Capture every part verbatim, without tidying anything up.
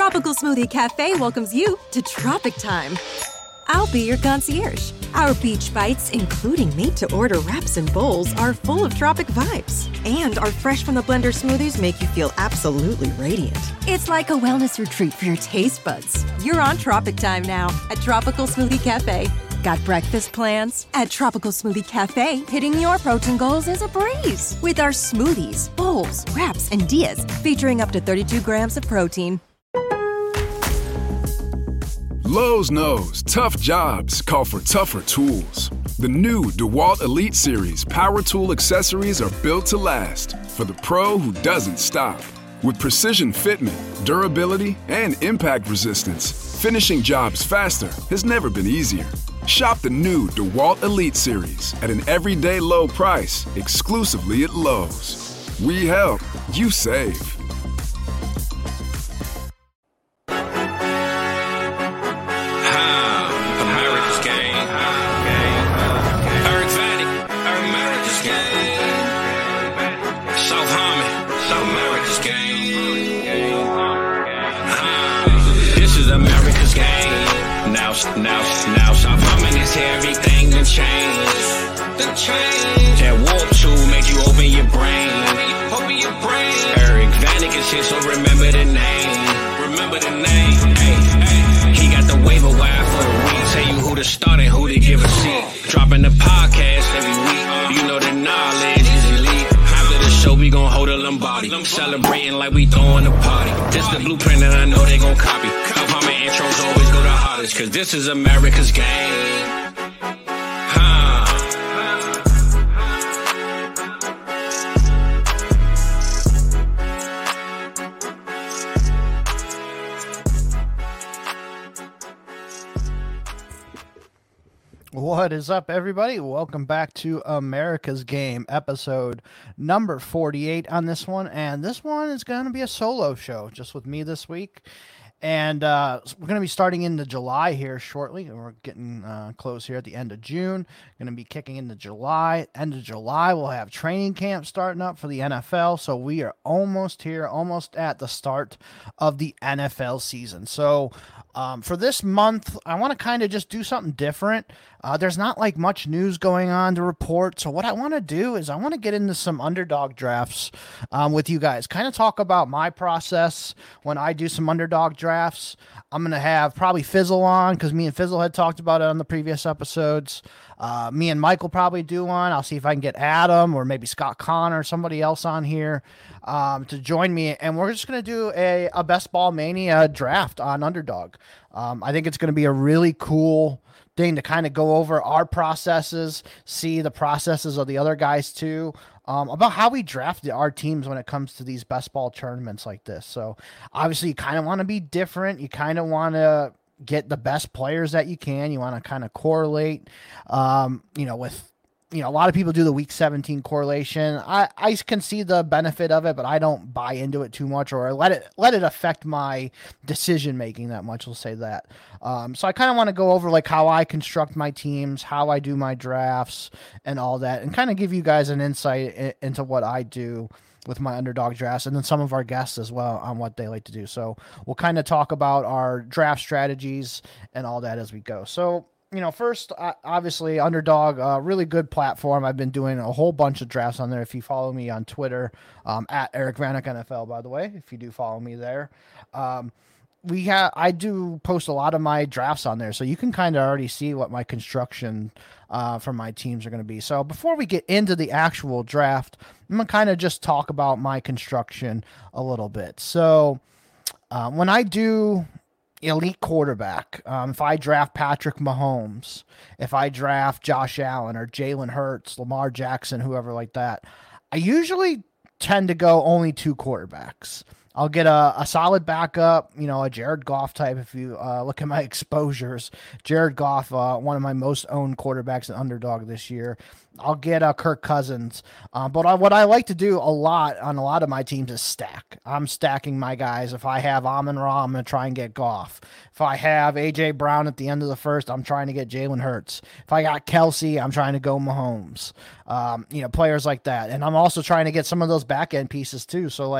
Tropical Smoothie Cafe welcomes you to Tropic Time. I'll be your concierge. Our beach bites, including made-to-order wraps and bowls, are full of tropic vibes. And our fresh-from-the-blender smoothies make you feel absolutely radiant. It's like a wellness retreat for your taste buds. You're on Tropic Time now at Tropical Smoothie Cafe. Got breakfast plans? At Tropical Smoothie Cafe, hitting your protein goals is a breeze. With our smoothies, bowls, wraps, and dias featuring up to thirty-two grams of protein. Lowe's knows tough jobs call for tougher tools. The new DeWalt Elite Series power tool accessories are built to last for the pro who doesn't stop. With precision fitment, durability, and impact resistance, finishing jobs faster has never been easier. Shop the new DeWalt Elite Series at an everyday low price exclusively at Lowe's. We help, you save. Now, now, stop humming this here, everything done changed. The change. That warp tool made you open your brain. Open your brain. Eric Vanek is here, so remember the name. Remember the name. Hey, hey. He got the waiver wire for the week. Tell you who to start and who to give a seat. Dropping the podcast every week. You know the knowledge is elite. After the show, we gon' hold a Lombardi. Celebrating like we throwing a party. This the blueprint and I know they gon' copy. Apartment intros always go the hardest, cause this is America's game. Huh. What is up, everybody? Welcome back to America's Game, episode number forty-eight on this one. And this one is going to be a solo show, just with me this week. And uh, we're going to be starting into July here shortly. We're getting uh, close here at the end of June. Going to be kicking into July. End of July, we'll have training camp starting up for the N F L. So we are almost here, almost at the start of the N F L season. So um, for this month, I want to kind of just do something different. Uh, there's not like much news going on to report. So what I want to do is I want to get into some underdog drafts um, with you guys. Kind of talk about my process when I do some underdog drafts. I'm going to have probably Fizzle on because me and Fizzle had talked about it on the previous episodes. Uh, me and Michael probably do one. I'll see if I can get Adam or maybe Scott Kahn or somebody else on here um, to join me. And we're just going to do a, a Best Ball Mania draft on Underdog. Um, I think it's going to be a really cool thing to kind of go over our processes, see the processes of the other guys too, um, about how we draft our teams when it comes to these best ball tournaments like this. So obviously you kind of want to be different. You kind of want to get the best players that you can. You want to kind of correlate, um, you know, with, you know, a lot of people do the week seventeen correlation. I, I can see the benefit of it, but I don't buy into it too much or let it, let it affect my decision making that much. We'll say that. Um, so I kind of want to go over like how I construct my teams, how I do my drafts and all that, and kind of give you guys an insight i- into what I do with my underdog drafts, and then some of our guests as well on what they like to do. So we'll kind of talk about our draft strategies and all that as we go. So, you know, first, uh, obviously, Underdog, uh, really good platform. I've been doing a whole bunch of drafts on there. If you follow me on Twitter, um, at Eric Vanek N F L, by the way, if you do follow me there, um, we have I do post a lot of my drafts on there, so you can kind of already see what my construction uh, for my teams are going to be. So before we get into the actual draft, I'm going to kind of just talk about my construction a little bit. So uh, when I do elite quarterback, um, if I draft Patrick Mahomes, if I draft Josh Allen or Jalen Hurts, Lamar Jackson, whoever like that, I usually tend to go only two quarterbacks. I'll get a, a solid backup, you know, a Jared Goff type. If you uh, look at my exposures, Jared Goff, uh, one of my most owned quarterbacks in Underdog this year. I'll get uh, Kirk Cousins. Uh, but I, what I like to do a lot on a lot of my teams is stack. I'm stacking my guys. If I have Amon-Ra, I'm going to try and get Goff. If I have A J Brown at the end of the first, I'm trying to get Jalen Hurts. If I got Kelsey, I'm trying to go Mahomes. Um, you know, players like that. And I'm also trying to get some of those back end pieces too. So like,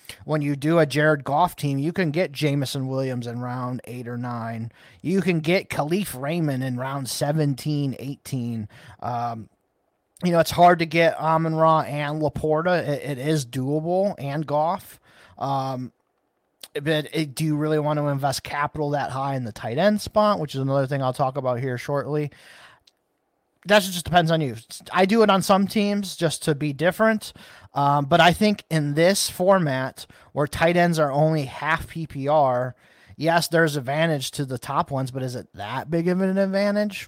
when you do a Jared Goff team, you can get Jamison Williams in round eight or nine. You can get Khalif Raymond in round seventeen, eighteen. Um, you know, it's hard to get Amon-Ra and Laporta. It, it is doable, and Goff. Um, but it, do you really want to invest capital that high in the tight end spot, which is another thing I'll talk about here shortly? That just depends on you. I do it on some teams just to be different. Um, but I think in this format where tight ends are only half P P R, yes, there's advantage to the top ones, but is it that big of an advantage?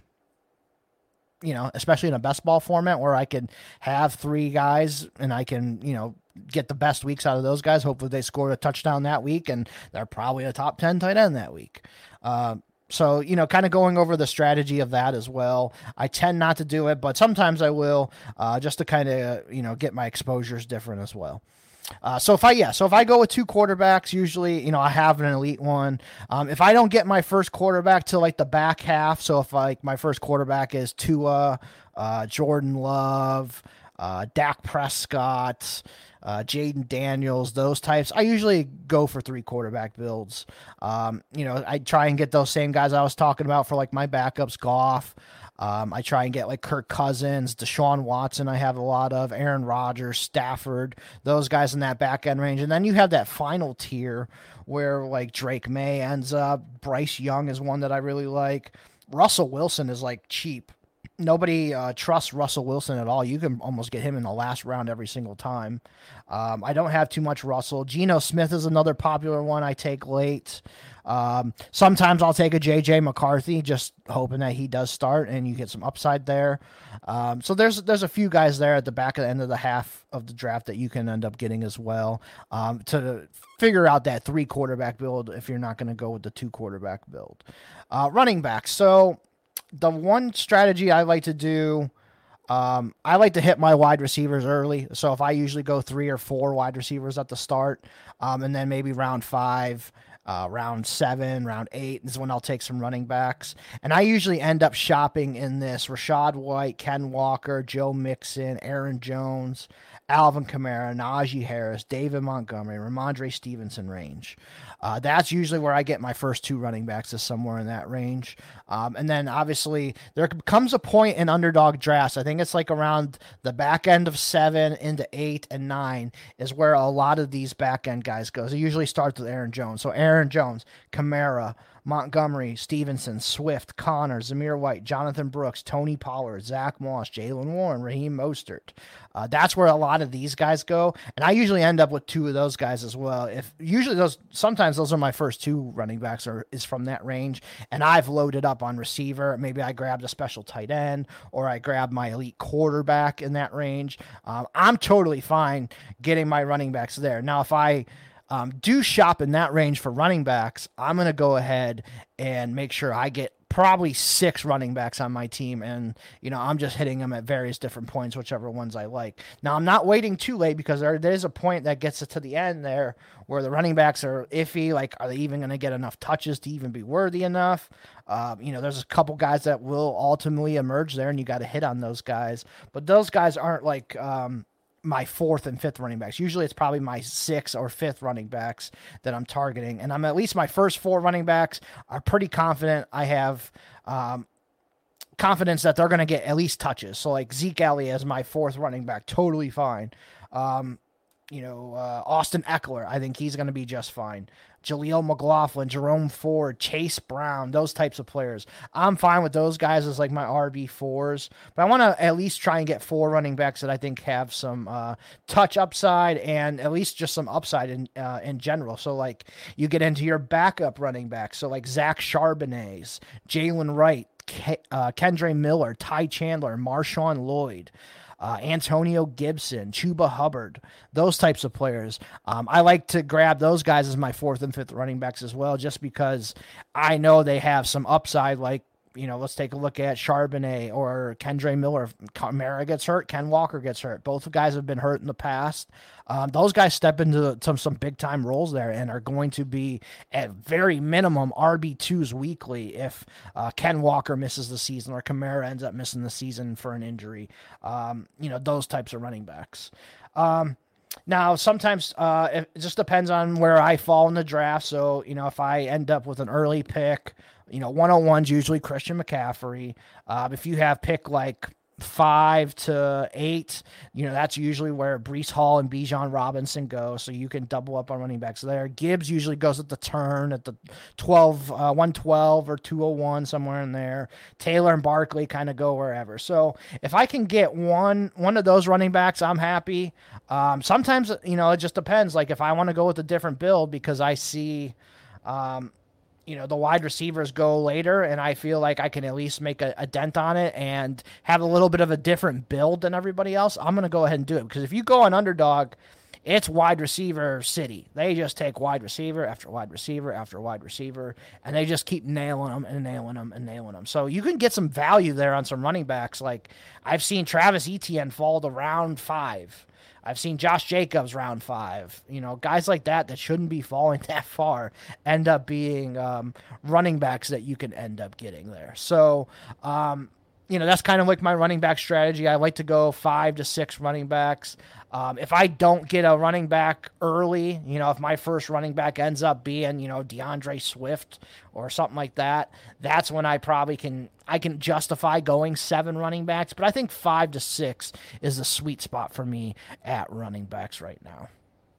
You know, especially in a best ball format where I can have three guys and I can, you know, get the best weeks out of those guys. Hopefully they scored a touchdown that week and they're probably a top ten tight end that week. Uh, So, you know, kind of going over the strategy of that as well. I tend not to do it, but sometimes I will, uh, just to kind of, you know, get my exposures different as well. Uh, so if I, yeah, so if I go with two quarterbacks, usually, you know, I have an elite one. Um, if I don't get my first quarterback till like the back half, so if like my first quarterback is Tua, uh, Jordan Love, uh, Dak Prescott, Uh, Jaden Daniels, those types, I usually go for three quarterback builds. Um, you know, I try and get those same guys I was talking about for like my backups, Goff. Um, I try and get like Kirk Cousins, Deshaun Watson. I have a lot of Aaron Rodgers, Stafford, those guys in that back end range. And then you have that final tier where like Drake May ends up. Bryce Young is one that I really like. Russell Wilson is like cheap. Nobody uh, trusts Russell Wilson at all. You can almost get him in the last round every single time. Um, I don't have too much Russell. Geno Smith is another popular one I take late. Um, sometimes I'll take a J J McCarthy, just hoping that he does start and you get some upside there. Um, so there's there's a few guys there at the back of the end of the half of the draft that you can end up getting as well, um, to figure out that three quarterback build if you're not going to go with the two quarterback build. Uh, running back. So the one strategy I like to do, um, I like to hit my wide receivers early. So if I usually go three or four wide receivers at the start, um, and then maybe round five, uh, round seven, round eight is when I'll take some running backs. And I usually end up shopping in this Rachaad White, Ken Walker, Joe Mixon, Aaron Jones, Alvin Kamara, Najee Harris, David Montgomery, Ramondre Stevenson range. Uh, that's usually where I get my first two running backs, is somewhere in that range. Um, and then obviously there comes a point in underdog drafts. I think it's like around the back end of seven into eight and nine is where a lot of these back end guys go. So it usually starts with Aaron Jones. So Aaron Jones, Kamara, Montgomery, Stevenson, Swift, Connor, Zamir White, Jonathan Brooks, Tony Pollard, Zach Moss, Jaylen Warren, Raheem Mostert. Uh, that's where a lot of these guys go. And I usually end up with two of those guys as well. If usually those, sometimes those are my first two running backs are is from that range. And I've loaded up on receiver. Maybe I grabbed a special tight end or I grabbed my elite quarterback in that range. Um, I'm totally fine getting my running backs there. Now, if I Um, do shop in that range for running backs, I'm going to go ahead and make sure I get probably six running backs on my team. And, you know, I'm just hitting them at various different points, whichever ones I like. Now, I'm not waiting too late because there, there's a point that gets it to the end there where the running backs are iffy. Like, are they even going to get enough touches to even be worthy enough? Um, you know, there's a couple guys that will ultimately emerge there and you got to hit on those guys. But those guys aren't like, um, my fourth and fifth running backs. Usually it's probably my sixth or fifth running backs that I'm targeting. And I'm at least my first four running backs are pretty confident. I have um, confidence that they're going to get at least touches. So like Zeke Elliott as my fourth running back, totally fine. Um, you know, uh, Austin Eckler, I think he's going to be just fine. Jaleel McLaughlin, Jerome Ford, Chase Brown, those types of players. I'm fine with those guys as like my R B fours, but I want to at least try and get four running backs that I think have some uh, touch upside and at least just some upside in uh, in general. So like you get into your backup running backs. So like Zach Charbonnet, Jalen Wright, Ke- uh, Kendre Miller, Ty Chandler, Marshawn Lloyd, Uh, Antonio Gibson, Chuba Hubbard, those types of players. Um, I like to grab those guys as my fourth and fifth running backs as well, just because I know they have some upside. Like, you know, let's take a look at Charbonnet or Kendre Miller. Kamara gets hurt, Ken Walker gets hurt. Both guys have been hurt in the past. Um, those guys step into some, some big time roles there and are going to be at very minimum R B twos weekly if uh, Ken Walker misses the season or Kamara ends up missing the season for an injury. Um, you know, those types of running backs. Um, Now, sometimes uh, it just depends on where I fall in the draft. So, you know, if I end up with an early pick, you know, one oh one's usually Christian McCaffrey. Uh, if you have pick like five to eight, you know, that's usually where Breece Hall and Bijan Robinson go. So you can double up on running backs there. Gibbs usually goes at the turn at the twelve, uh, one twelve or two oh one, somewhere in there. Taylor and Barkley kind of go wherever. So if I can get one, one of those running backs, I'm happy. Um, sometimes, you know, it just depends. Like if I want to go with a different build because I see, um, you know, the wide receivers go later and I feel like I can at least make a, a dent on it and have a little bit of a different build than everybody else, I'm going to go ahead and do it. Because if you go on underdog, it's wide receiver city. They just take wide receiver after wide receiver after wide receiver, and they just keep nailing them and nailing them and nailing them. So you can get some value there on some running backs. Like I've seen Travis Etienne fall to round five. I've seen Josh Jacobs round five. You know, guys like that that shouldn't be falling that far end up being um, running backs that you can end up getting there. So, um, you know, that's kind of like my running back strategy. I like to go five to six running backs. Um, if I don't get a running back early, you know, if my first running back ends up being, you know, DeAndre Swift or something like that, that's when I probably can, I can justify going seven running backs. But I think five to six is the sweet spot for me at running backs right now.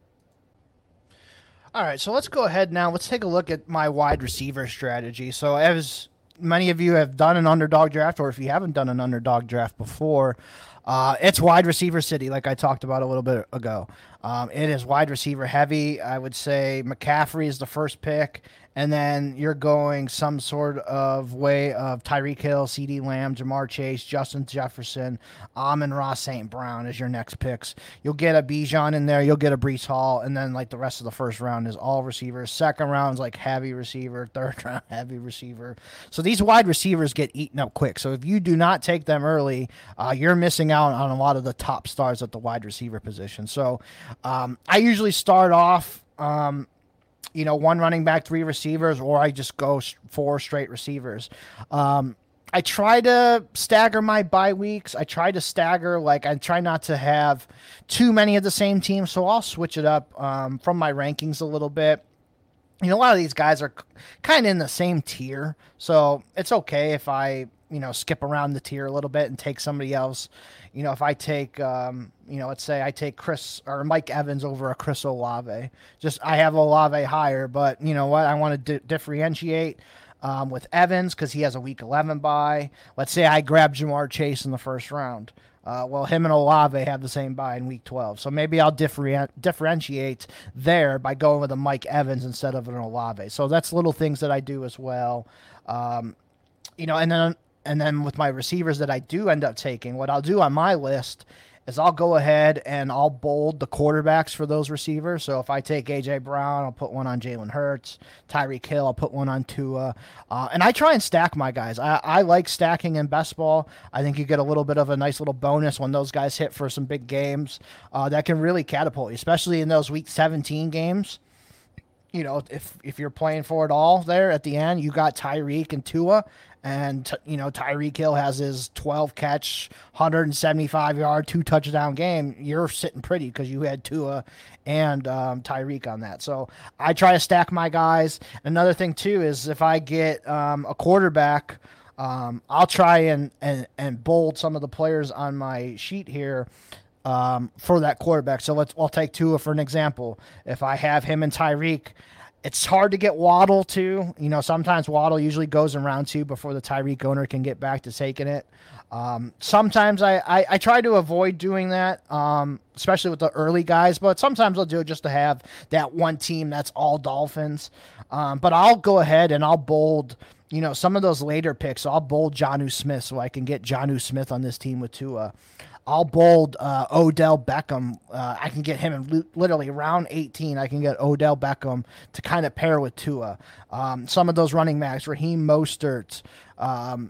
All right, so let's go ahead now. Let's take a look at my wide receiver strategy. So as many of you have done an underdog draft, or if you haven't done an underdog draft before, Uh, it's wide receiver city, like I talked about a little bit ago. Um, it is wide receiver heavy. I would say McCaffrey is the first pick, and then you're going some sort of way of Tyreek Hill, CeeDee Lamb, Jamar Chase, Justin Jefferson, Amon-Ra Saint Brown as your next picks. You'll get a Bijan in there, you'll get a Breece Hall, and then like the rest of the first round is all receivers. Second round is like heavy receiver, third round heavy receiver. So these wide receivers get eaten up quick. So if you do not take them early, uh, you're missing out on a lot of the top stars at the wide receiver position. So um, I usually start off, um, you know, one running back, three receivers, or I just go four straight receivers. Um, I try to stagger my bye weeks. I try to stagger, like I try not to have too many of the same team. So I'll switch it up um, from my rankings a little bit. You know, a lot of these guys are kind of in the same tier. So it's okay if I, you know, skip around the tier a little bit and take somebody else. You know, if I take, um, you know, let's say I take Chris or Mike Evans over a Chris Olave. Just I have Olave higher, but you know what? I want to di- differentiate um, with Evans because he has a week eleven bye. Let's say I grab Jamar Chase in the first round. Uh, well, him and Olave have the same bye in week twelve. So maybe I'll different, differentiate there by going with a Mike Evans instead of an Olave. So that's little things that I do as well. Um, you know, and then And then with my receivers that I do end up taking, what I'll do on my list is I'll go ahead and I'll bold the quarterbacks for those receivers. So if I take A J Brown, I'll put one on Jalen Hurts. Tyreek Hill, I'll put one on Tua. Uh, and I try and stack my guys. I, I like stacking in best ball. I think you get a little bit of a nice little bonus when those guys hit for some big games uh, that can really catapult you, especially in those week seventeen games. You know, if if you're playing for it all there at the end, you got Tyreek and Tua. And, you know, Tyreek Hill has his twelve catch, one seventy-five yard, two touchdown game. You're sitting pretty because you had Tua and um, Tyreek on that. So I try to stack my guys. Another thing, too, is if I get um, a quarterback, um, I'll try and, and, and bold some of the players on my sheet here um, for that quarterback. So let's I'll take Tua for an example. If I have him and Tyreek, it's hard to get Waddle too. You know, sometimes Waddle usually goes in round two before the Tyreek owner can get back to taking it. Um, sometimes I, I, I try to avoid doing that, um, especially with the early guys, but sometimes I'll do it just to have that one team that's all Dolphins. Um, but I'll go ahead and I'll bold, you know, some of those later picks. So I'll bold Jonnu Smith so I can get Jonnu Smith on this team with Tua. I'll bold uh, Odell Beckham. Uh, I can get him in literally round eighteen. I can get Odell Beckham to kind of pair with Tua. Um, some of those running backs, Raheem Mostert, um,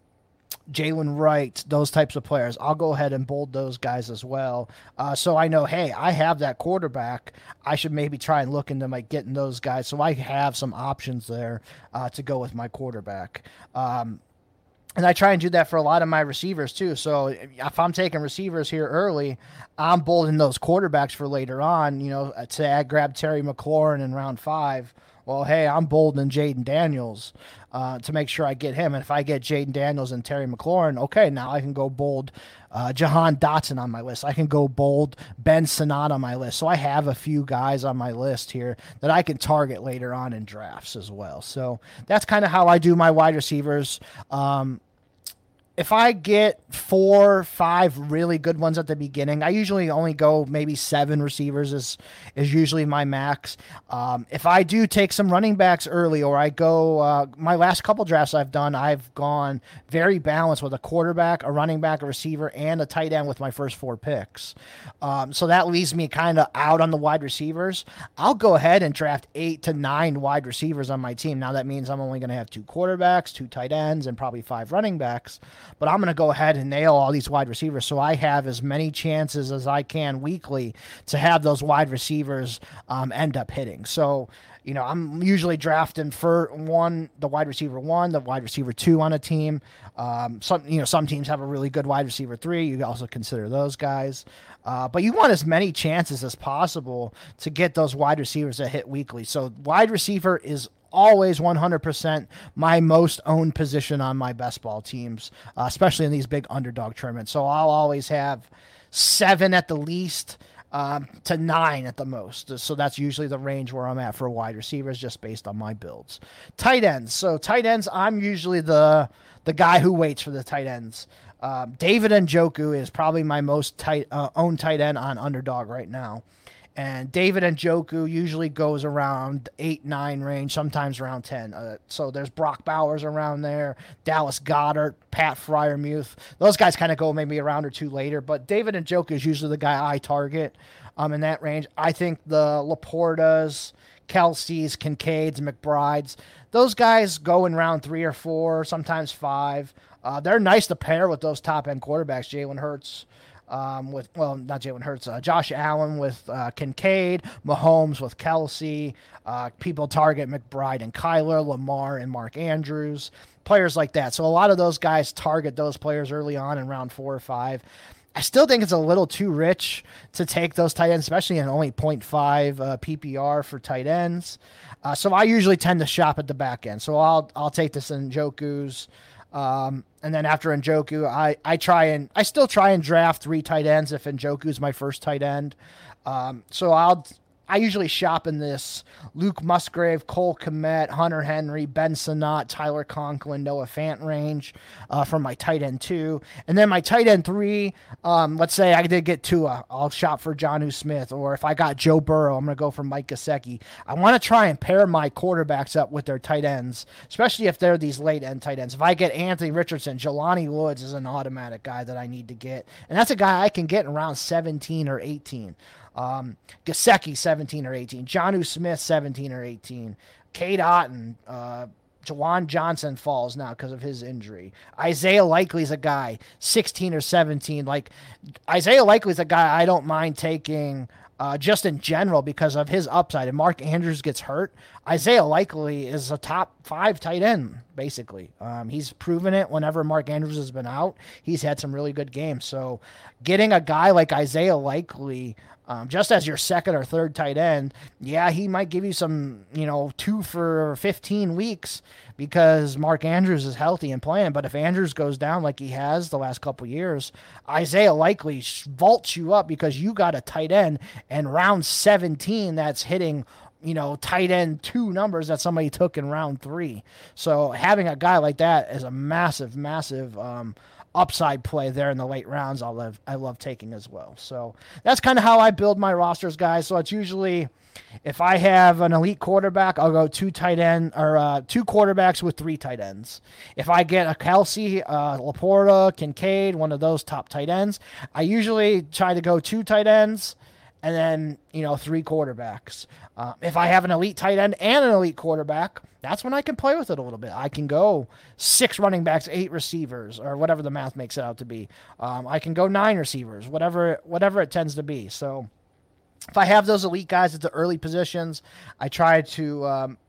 Jalen Wright, those types of players. I'll go ahead and bold those guys as well. Uh, so I know, hey, I have that quarterback. I should maybe try and look into like getting those guys. So I have some options there uh, to go with my quarterback. Um, And I try and do that for a lot of my receivers too. So if I'm taking receivers here early, I'm bolding those quarterbacks for later on. You know, say I grab Terry McLaurin in round five. Well, hey, I'm bolding Jaden Daniels uh, to make sure I get him. And if I get Jaden Daniels and Terry McLaurin, okay, now I can go bold uh, Jahan Dotson on my list. I can go bold Ben Sinnott on my list. So I have a few guys on my list here that I can target later on in drafts as well. So that's kind of how I do my wide receivers. Um, If I get four, five really good ones at the beginning, I usually only go maybe seven receivers is is usually my max. Um, if I do take some running backs early, or I go, uh, my last couple drafts I've done, I've gone very balanced with a quarterback, a running back, a receiver, and a tight end with my first four picks. Um, so that leaves me kind of out on the wide receivers. I'll go ahead and draft eight to nine wide receivers on my team. Now that means I'm only going to have two quarterbacks, two tight ends, and probably five running backs. But I'm going to go ahead and nail all these wide receivers so I have as many chances as I can weekly to have those wide receivers um, end up hitting. So, you know, I'm usually drafting for one, the wide receiver one, the wide receiver two on a team. Um, some, you know, some teams have a really good wide receiver three. You also consider those guys. Uh, but you want as many chances as possible to get those wide receivers that hit weekly. So wide receiver is always one hundred percent my most owned position on my best ball teams, uh, especially in these big underdog tournaments. So I'll always have seven at the least um, to nine at the most. So that's usually the range where I'm at for wide receivers, just based on my builds. Tight ends. So tight ends, I'm usually the the guy who waits for the tight ends. Um, David Njoku is probably my most tight uh, owned tight end on underdog right now. And David Njoku usually goes around eight, nine range, sometimes around ten. Uh, so there's Brock Bowers around there, Dallas Goedert, Pat Freiermuth. Those guys kind of go maybe a round or two later. But David Njoku is usually the guy I target um, in that range. I think the Laportas, Kelce's, Kincaids, McBrides, those guys go in round three or four, sometimes five. Uh, they're nice to pair with those top-end quarterbacks, Jalen Hurts, Um, with well, not Jalen Hurts, uh, Josh Allen with uh, Kincaid, Mahomes with Kelce. Uh, people target McBride and Kyler, Lamar and Mark Andrews, players like that. So a lot of those guys target those players early on in round four or five. I still think it's a little too rich to take those tight ends, especially in only point five uh, P P R for tight ends. Uh, so I usually tend to shop at the back end. So I'll I'll take this in Njoku's. Um, and then after Njoku, I, I try and I still try and draft three tight ends if Njoku's my first tight end. Um, so I'll I usually shop in this Luke Musgrave, Cole Kmet, Hunter Henry, Ben Sinnott, Tyler Conklin, Noah Fant range uh, from my tight end two. And then my tight end three, um, let's say I did get Tua, I'll shop for Jonnu Smith. Or if I got Joe Burrow, I'm going to go for Mike Gesicki. I want to try and pair my quarterbacks up with their tight ends, especially if they're these late end tight ends. If I get Anthony Richardson, Jelani Woods is an automatic guy that I need to get. And that's a guy I can get in around seventeen or eighteen. Um, Gesicki, seventeen or eighteen. Jonnu Smith, seventeen or eighteen. Cade Otton, uh, Jawan Johnson falls now because of his injury. Isaiah Likely's a guy, sixteen or seventeen. Like, Isaiah Likely's a guy I don't mind taking uh, just in general because of his upside. And Mark Andrews gets hurt. Isaiah Likely is a top five tight end, basically. Um, he's proven it whenever Mark Andrews has been out. He's had some really good games. So getting a guy like Isaiah Likely Um, just as your second or third tight end, yeah, he might give you some, you know, two for fifteen weeks because Mark Andrews is healthy and playing. But if Andrews goes down like he has the last couple years, Isaiah Likely vaults you up because you got a tight end and round seventeen that's hitting, you know, tight end two numbers that somebody took in round three. So having a guy like that is a massive, massive um upside play there in the late rounds. I love, I love taking as well. So that's kind of how I build my rosters, guys. So it's usually, if I have an elite quarterback, I'll go two tight end or uh, two quarterbacks with three tight ends. If I get a Kelce, uh, Laporta, Kincaid, one of those top tight ends, I usually try to go two tight ends and then, you know, three quarterbacks. Uh, if I have an elite tight end and an elite quarterback, that's when I can play with it a little bit. I can go six running backs, eight receivers, or whatever the math makes it out to be. Um, I can go nine receivers, whatever whatever it tends to be. So if I have those elite guys at the early positions, I try to um,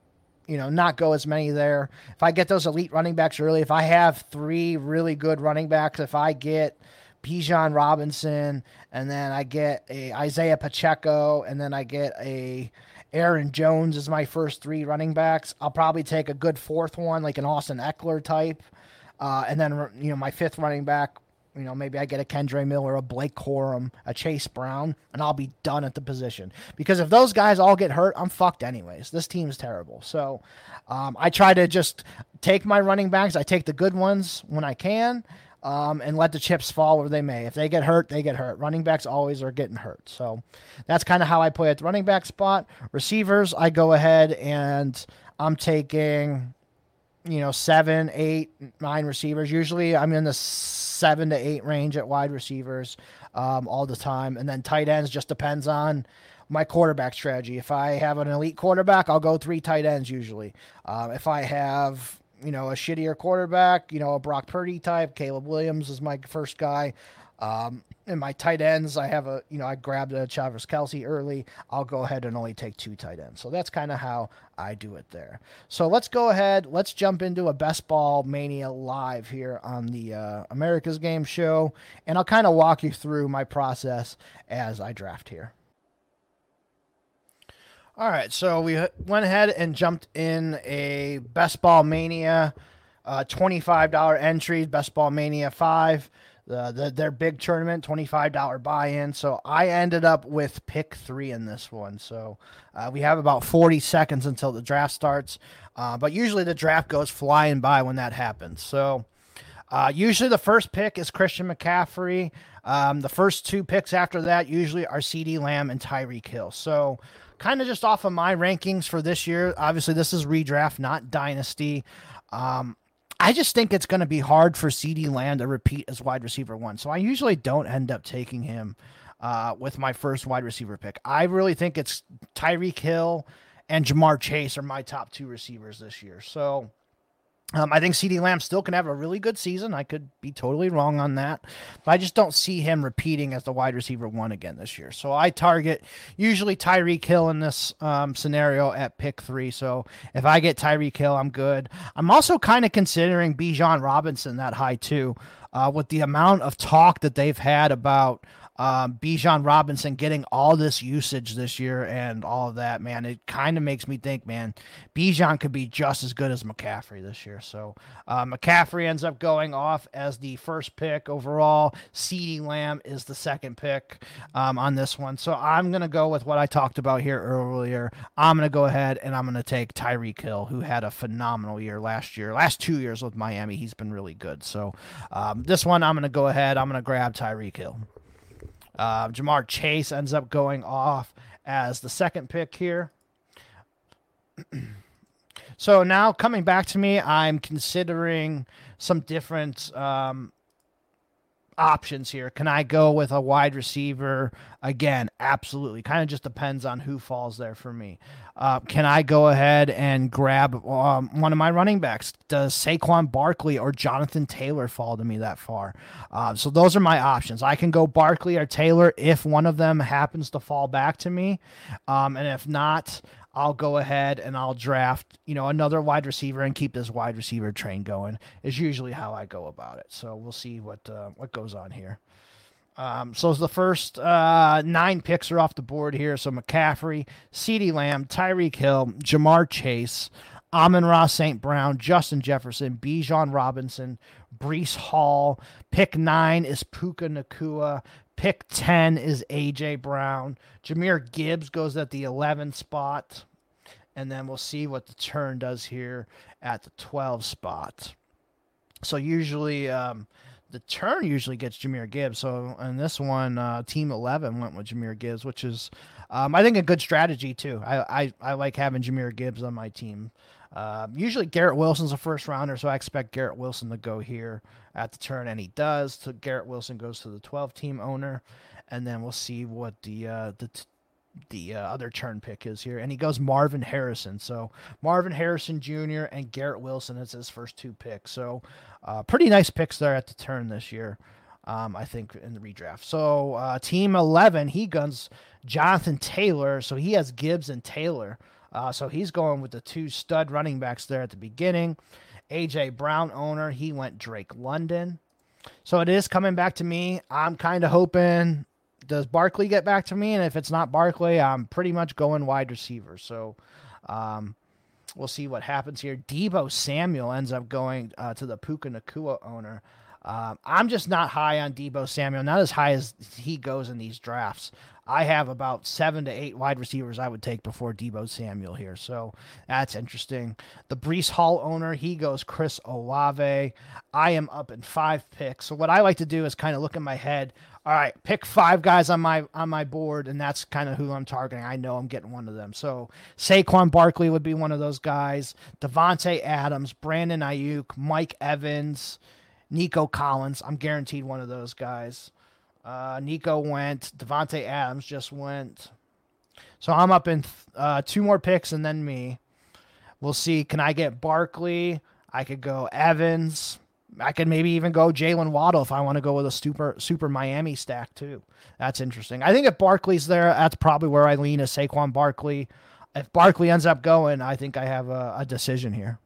you know, not go as many there. If I get those elite running backs early, if I have three really good running backs, if I get Bijan Robinson, and then I get a Isaiah Pacheco, and then I get a Aaron Jones as my first three running backs, I'll probably take a good fourth one, like an Austin Eckler type. Uh, and then, you know, my fifth running back, you know, maybe I get a Kendre Miller, a Blake Corum, a Chase Brown, and I'll be done at the position. Because if those guys all get hurt, I'm fucked anyways. This team's terrible. So um, I try to just take my running backs. I take the good ones when I can, um, and let the chips fall where they may. If they get hurt, they get hurt. Running backs always are getting hurt. So that's kind of how I play at the running back spot. Receivers, I go ahead and I'm taking, you know, seven, eight, nine receivers. Usually I'm in the seven to eight range at wide receivers um, all the time. And then tight ends just depends on my quarterback strategy. If I have an elite quarterback, I'll go three tight ends usually. Uh, if I have, you know, a shittier quarterback, you know, a Brock Purdy type, Caleb Williams is my first guy. Um, in my tight ends, I have a, you know, I grabbed a Travis Kelce early. I'll go ahead and only take two tight ends. So that's kind of how I do it there. So let's go ahead. Let's jump into a Best Ball Mania live here on the uh, America's Game show. And I'll kind of walk you through my process as I draft here. All right. So we went ahead and jumped in a Best Ball Mania, uh, twenty-five dollars entry, Best Ball Mania five. The, the, their big tournament, twenty-five dollars buy-in. So I ended up with pick three in this one. So uh, we have about forty seconds until the draft starts. Uh, but usually the draft goes flying by when that happens. So uh, usually the first pick is Christian McCaffrey. Um, the first two picks after that usually are CeeDee Lamb and Tyreek Hill. So kind of just off of my rankings for this year. Obviously, this is redraft, not dynasty. Um, I just think it's going to be hard for CeeDee Lamb to repeat as wide receiver one. So I usually don't end up taking him uh, with my first wide receiver pick. I really think it's Tyreek Hill and Jamar Chase are my top two receivers this year. So um, I think CeeDee Lamb still can have a really good season. I could be totally wrong on that, but I just don't see him repeating as the wide receiver one again this year. So I target usually Tyreek Hill in this um, scenario at pick three. So if I get Tyreek Hill, I'm good. I'm also kind of considering Bijan Robinson that high too, uh, with the amount of talk that they've had about Um, Bijan Robinson getting all this usage this year and all of that, man. It kind of makes me think, man, Bijan could be just as good as McCaffrey this year. So uh, McCaffrey ends up going off as the first pick overall. CeeDee Lamb is the second pick um, on this one. So I'm going to go with what I talked about here earlier. I'm going to go ahead and I'm going to take Tyreek Hill, who had a phenomenal year last year. Last two years with Miami, he's been really good. So um, this one, I'm going to go ahead. I'm going to grab Tyreek Hill. Uh, Jamar Chase ends up going off as the second pick here. So now coming back to me, I'm considering some different um, options here. Can I go with a wide receiver? Again, absolutely. Kind of just depends on who falls there for me. Uh, can I go ahead and grab um, one of my running backs? Does Saquon Barkley or Jonathan Taylor fall to me that far? Uh, so those are my options. I can go Barkley or Taylor if one of them happens to fall back to me. Um, and if not, I'll go ahead and I'll draft, you know, another wide receiver and keep this wide receiver train going is usually how I go about it. So we'll see what, uh, what goes on here. Um, so the first uh, nine picks are off the board here. So McCaffrey, CeeDee Lamb, Tyreek Hill, Jamar Chase, Amon-Ra Saint Brown, Justin Jefferson, Bijan Robinson, Breece Hall. Pick nine is Puka Nacua. Pick ten is A J Brown. Jahmyr Gibbs goes at the eleventh spot. And then we'll see what the turn does here at the twelfth spot. So usually um, the turn usually gets Jahmyr Gibbs. So in this one, uh, Team eleven went with Jahmyr Gibbs, which is, um, I think, a good strategy too. I, I, I like having Jahmyr Gibbs on my team. Uh, usually Garrett Wilson's a first rounder, so I expect Garrett Wilson to go here at the turn, and he does. So Garrett Wilson goes to the twelve-team owner, and then we'll see what the uh, the t- the uh, other turn pick is here, and he goes Marvin Harrison. So Marvin Harrison Junior and Garrett Wilson is his first two picks. So uh, pretty nice picks there at the turn this year, um, I think, in the redraft. So uh, Team eleven, he guns Jonathan Taylor, so he has Gibbs and Taylor Uh, so he's going with the two stud running backs there at the beginning. A J Brown owner, he went Drake London. So it is coming back to me. I'm kind of hoping, does Barkley get back to me? And if it's not Barkley, I'm pretty much going wide receiver. So um, we'll see what happens here. Deebo Samuel ends up going uh, to the Puka Nacua owner. Um, I'm just not high on Deebo Samuel, not as high as he goes in these drafts. I have about seven to eight wide receivers I would take before Deebo Samuel here. So that's interesting. The Breece Hall owner, he goes Chris Olave. I am up in five picks. So what I like to do is kind of look in my head. All right, pick five guys on my on my board, and that's kind of who I'm targeting. I know I'm getting one of them. So Saquon Barkley would be one of those guys. Devontae Adams, Brandon Ayuk, Mike Evans, Nico Collins. I'm guaranteed one of those guys. Uh, Nico went. Devontae Adams just went. So I'm up in uh, two more picks and then me. We'll see. Can I get Barkley? I could go Evans. I could maybe even go Jalen Waddle if I want to go with a super super Miami stack too. That's interesting. I think if Barkley's there, that's probably where I lean is Saquon Barkley. If Barkley ends up going, I think I have a, a decision here.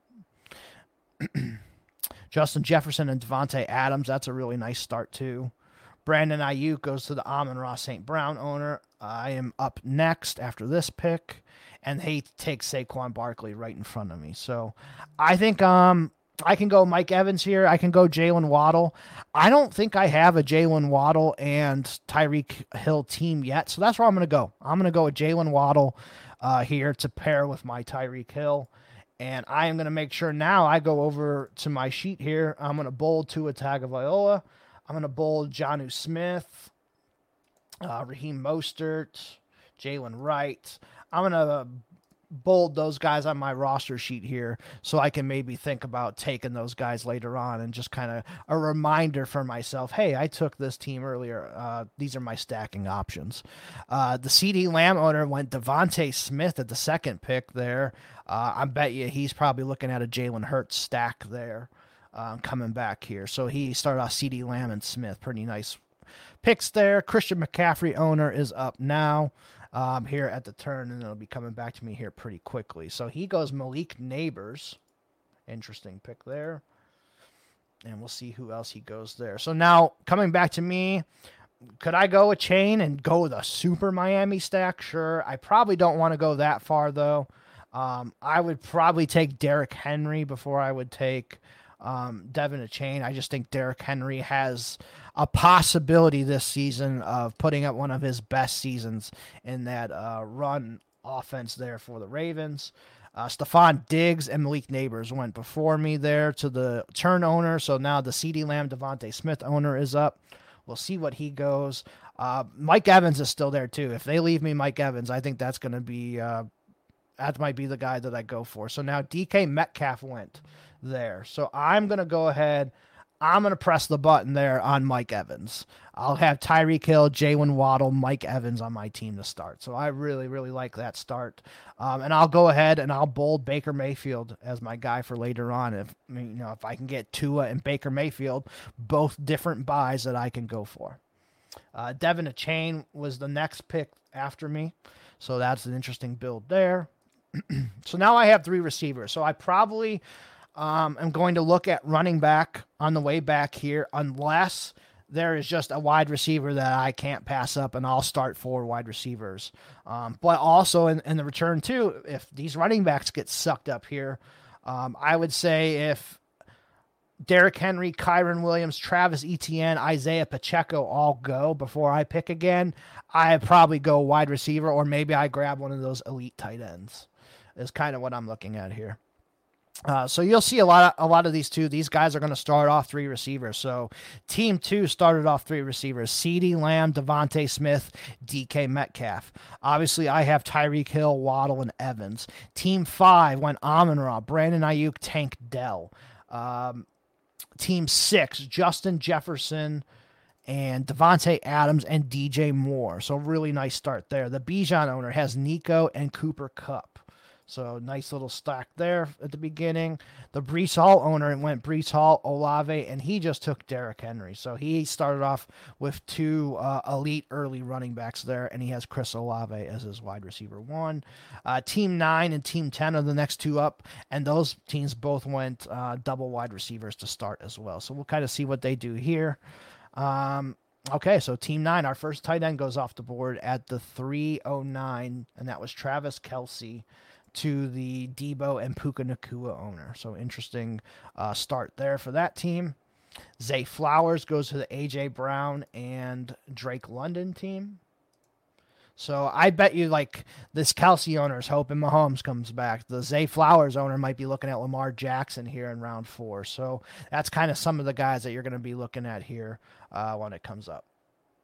Justin Jefferson and Devontae Adams. That's a really nice start too. Brandon Ayuk goes to the Amon-Ra Saint Brown owner. I am up next after this pick, and he takes Saquon Barkley right in front of me. So I think um I can go Mike Evans here. I can go Jalen Waddle. I don't think I have a Jalen Waddle and Tyreek Hill team yet, so that's where I'm going to go. I'm going to go with Jalen Waddle uh, here to pair with my Tyreek Hill. And I am going to make sure now I go over to my sheet here. I'm going to bold Tua Tagovailoa. I'm going to bold Jonnu Smith, uh, Raheem Mostert, Jalen Wright. I'm going to bold those guys on my roster sheet here so I can maybe think about taking those guys later on and just kind of a reminder for myself, hey, I took this team earlier. Uh, these are my stacking options. Uh, the CeeDee Lamb owner went Devontae Smith at the second pick there. Uh, I bet you he's probably looking at a Jalen Hurts stack there. Um, coming back here. So he started off CeeDee Lamb and Smith. Pretty nice picks there. Christian McCaffrey owner is up now um, here at the turn, and it'll be coming back to me here pretty quickly. So he goes Malik Neighbors. Interesting pick there. And we'll see who else he goes there. So now coming back to me, could I go a chain and go with a super Miami stack? Sure. I probably don't want to go that far, though. Um, I would probably take Derrick Henry before I would take Um, Devin a chain. I just think Derrick Henry has a possibility this season of putting up one of his best seasons in that uh, run offense there for the Ravens. Uh, Stephon Diggs and Malik Neighbors went before me there to the turn owner. So now the CeeDee Lamb, Devontae Smith owner is up. We'll see what he goes. Uh, Mike Evans is still there too. If they leave me Mike Evans, I think that's going to be, uh, that might be the guy that I go for. So now D K Metcalf went there. So I'm going to go ahead. I'm going to press the button there on Mike Evans. I'll have Tyreek Hill, Jalen Waddle, Mike Evans on my team to start. So I really, really like that start. Um, and I'll go ahead and I'll bold Baker Mayfield as my guy for later on. If you know, if I can get Tua and Baker Mayfield, both different buys that I can go for. Uh, Devin Achane was the next pick after me. So that's an interesting build there. So now I have three receivers. So I probably Um, I'm going to look at running back on the way back here, unless there is just a wide receiver that I can't pass up, and I'll start four wide receivers. Um, but also in, in the return too, if these running backs get sucked up here, um, I would say if Derrick Henry, Kyron Williams, Travis Etienne, Isaiah Pacheco all go before I pick again, I probably go wide receiver, or maybe I grab one of those elite tight ends is kind of what I'm looking at here. Uh, so you'll see a lot of, a lot of these two. These guys are going to start off three receivers. So team two started off three receivers: CeeDee Lamb, Devontae Smith, D K Metcalf. Obviously, I have Tyreek Hill, Waddle, and Evans. Team five went Amon-Ra, Brandon Ayuk, Tank Dell. Um, team six, Justin Jefferson and Devontae Adams and D J Moore. So really nice start there. The Bijan owner has Nico and Cooper Kupp. So nice little stack there at the beginning. The Brees Hall owner went Brees Hall, Olave, and he just took Derrick Henry. So he started off with two uh, elite early running backs there, and he has Chris Olave as his wide receiver one. Uh, team nine and Team ten are the next two up, and those teams both went uh, double wide receivers to start as well. So we'll kind of see what they do here. Um, Okay, so Team nine, our first tight end goes off the board at the three oh nine, and that was Travis Kelce to the Debo and Puka Nacua owner. So interesting uh, start there for that team. Zay Flowers goes to the A J. Brown and Drake London team. So I bet you like this Kelce owner is hoping Mahomes comes back. The Zay Flowers owner might be looking at Lamar Jackson here in round four. So that's kind of some of the guys that you're going to be looking at here uh, when it comes up.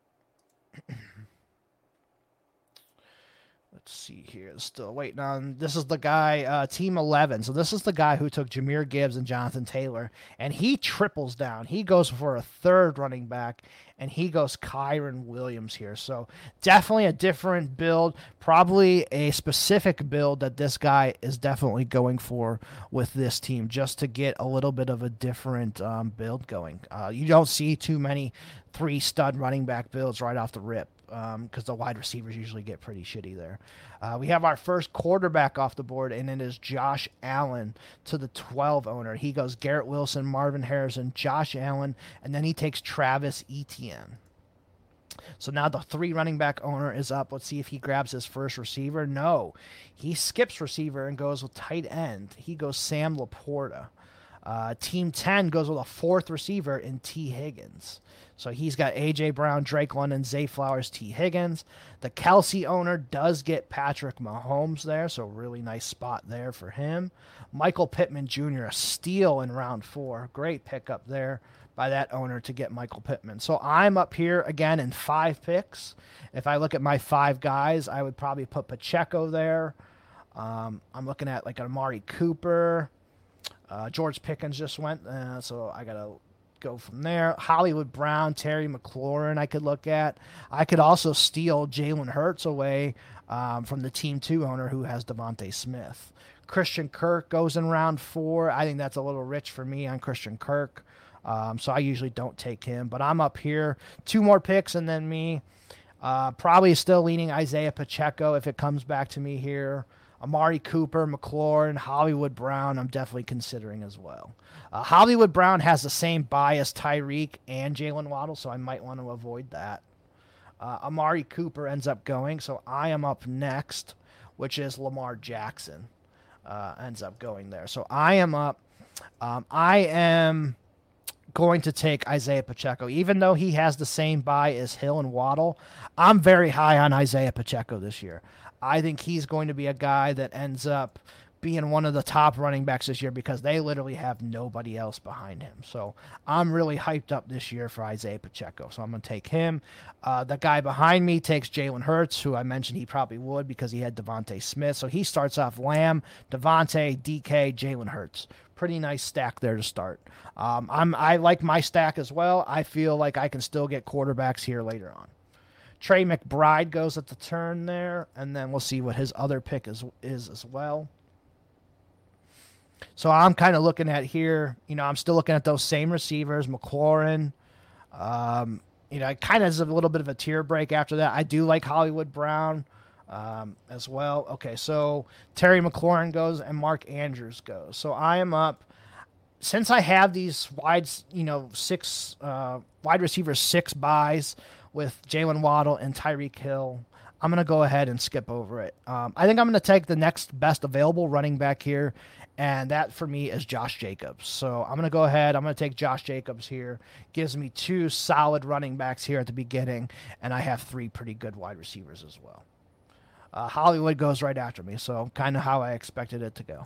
Let's see here. Still waiting on. This is the guy, uh, Team eleven. So this is the guy who took Jahmyr Gibbs and Jonathan Taylor, and he triples down. He goes for a third running back, and he goes Kyron Williams here. So definitely a different build, probably a specific build that this guy is definitely going for with this team, just to get a little bit of a different um, build going. Uh, you don't see too many three stud running back builds right off the rip, because um, the wide receivers usually get pretty shitty there. Uh, we have our first quarterback off the board, and it is Josh Allen to the twelve owner. He goes Garrett Wilson, Marvin Harrison, Josh Allen, and then he takes Travis Etienne. So now the three running back owner is up. Let's see if he grabs his first receiver. No, he skips receiver and goes with tight end. He goes Sam Laporta. Uh, team ten goes with a fourth receiver in T. Higgins. So he's got A J. Brown, Drake London, Zay Flowers, T. Higgins. The Kelce owner does get Patrick Mahomes there, so really nice spot there for him. Michael Pittman Junior, a steal in round four. Great pickup there by that owner to get Michael Pittman. So I'm up here again in five picks. If I look at my five guys, I would probably put Pacheco there. Um, I'm looking at like an Amari Cooper. Uh, George Pickens just went, uh, so I got to go from there. Hollywood Brown, Terry McLaurin I could look at. I could also steal Jalen Hurts away um, from the Team two owner who has Devontae Smith. Christian Kirk goes in round four. I think that's a little rich for me on Christian Kirk, um, so I usually don't take him. But I'm up here. Two more picks and then me. Uh, probably still leaning Isaiah Pacheco if it comes back to me here. Amari Cooper, McLaurin, Hollywood Brown, I'm definitely considering as well. Uh, Hollywood Brown has the same buy as Tyreek and Jalen Waddle, so I might want to avoid that. Uh, Amari Cooper ends up going, so I am up next, which is Lamar Jackson uh, ends up going there. So I am up. Um, I am going to take Isaiah Pacheco. Even though he has the same buy as Hill and Waddle, I'm very high on Isaiah Pacheco this year. I think he's going to be a guy that ends up being one of the top running backs this year because they literally have nobody else behind him. So I'm really hyped up this year for Isaiah Pacheco. So I'm going to take him. Uh, the guy behind me takes Jalen Hurts, who I mentioned he probably would because he had Devontae Smith. So he starts off Lamb, Devontae, D K, Jalen Hurts. Pretty nice stack there to start. Um, I'm, I like my stack as well. I feel like I can still get quarterbacks here later on. Trey McBride goes at the turn there, and then we'll see what his other pick is, is as well. So I'm kind of looking at here, you know, I'm still looking at those same receivers, McLaurin. Um, you know, it kind of is a little bit of a tier break after that. I do like Hollywood Brown um, as well. Okay, so Terry McLaurin goes and Mark Andrews goes. So I am up. Since I have these wide, you know, six uh, wide receivers, six buys with Jalen Waddle and Tyreek Hill, I'm going to go ahead and skip over it. Um, I think I'm going to take the next best available running back here, and that for me is Josh Jacobs. So I'm going to go ahead. I'm going to take Josh Jacobs here. Gives me two solid running backs here at the beginning, and I have three pretty good wide receivers as well. Uh, Hollywood goes right after me, so kind of how I expected it to go.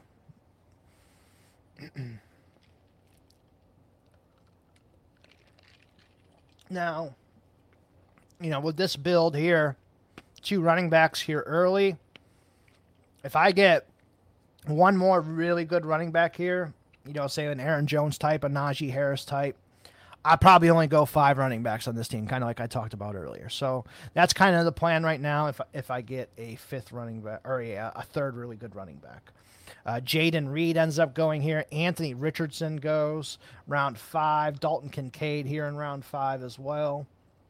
Now, you know, with this build here, two running backs here early. If I get one more really good running back here, you know, say an Aaron Jones type, a Najee Harris type, I probably only go five running backs on this team, kind of like I talked about earlier. So that's kind of the plan right now. If if I get a fifth running back or a, a third really good running back, uh, Jaden Reed ends up going here. Anthony Richardson goes round five. Dalton Kincaid here in round five as well.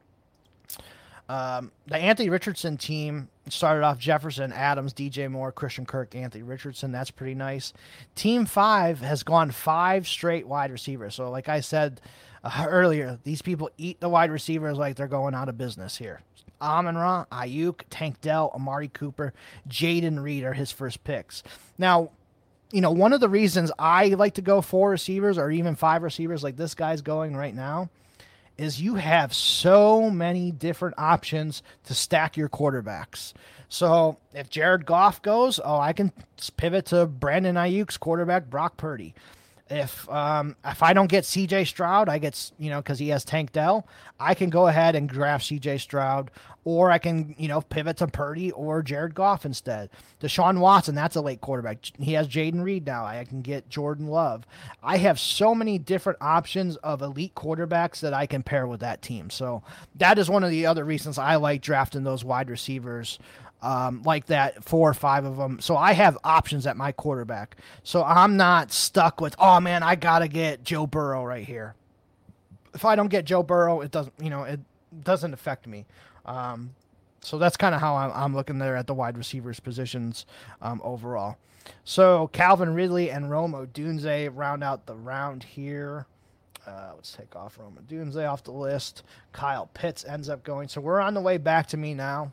Um, the Anthony Richardson team started off Jefferson, Adams, D J Moore, Christian Kirk, Anthony Richardson. That's pretty nice. Team five has gone five straight wide receivers. So like I said uh, earlier, these people eat the wide receivers like they're going out of business here. Amon-Ra, Ayuk, Tank Dell, Amari Cooper, Jaden Reed are his first picks. Now, you know, one of the reasons I like to go four receivers or even five receivers like this guy's going right now is you have so many different options to stack your quarterbacks. So if Jared Goff goes, oh, I can pivot to Brandon Ayuk's quarterback, Brock Purdy. If um, if I don't get C J Stroud, I get, you know, because he has Tank Dell, I can go ahead and draft C J Stroud, or I can, you know, pivot to Purdy or Jared Goff instead. Deshaun Watson, that's a late quarterback. He has Jaden Reed now. I can get Jordan Love. I have so many different options of elite quarterbacks that I can pair with that team. So that is one of the other reasons I like drafting those wide receivers Um, like that, four or five of them. So I have options at my quarterback. So I'm not stuck with, oh man, I got to get Joe Burrow right here. If I don't get Joe Burrow, it doesn't, you know, it doesn't affect me. Um, so that's kind of how I'm, I'm looking there at the wide receivers positions um, overall. So Calvin Ridley and Rome Odunze round out the round here. Uh, let's take off Rome Odunze off the list. Kyle Pitts ends up going. So we're on the way back to me now.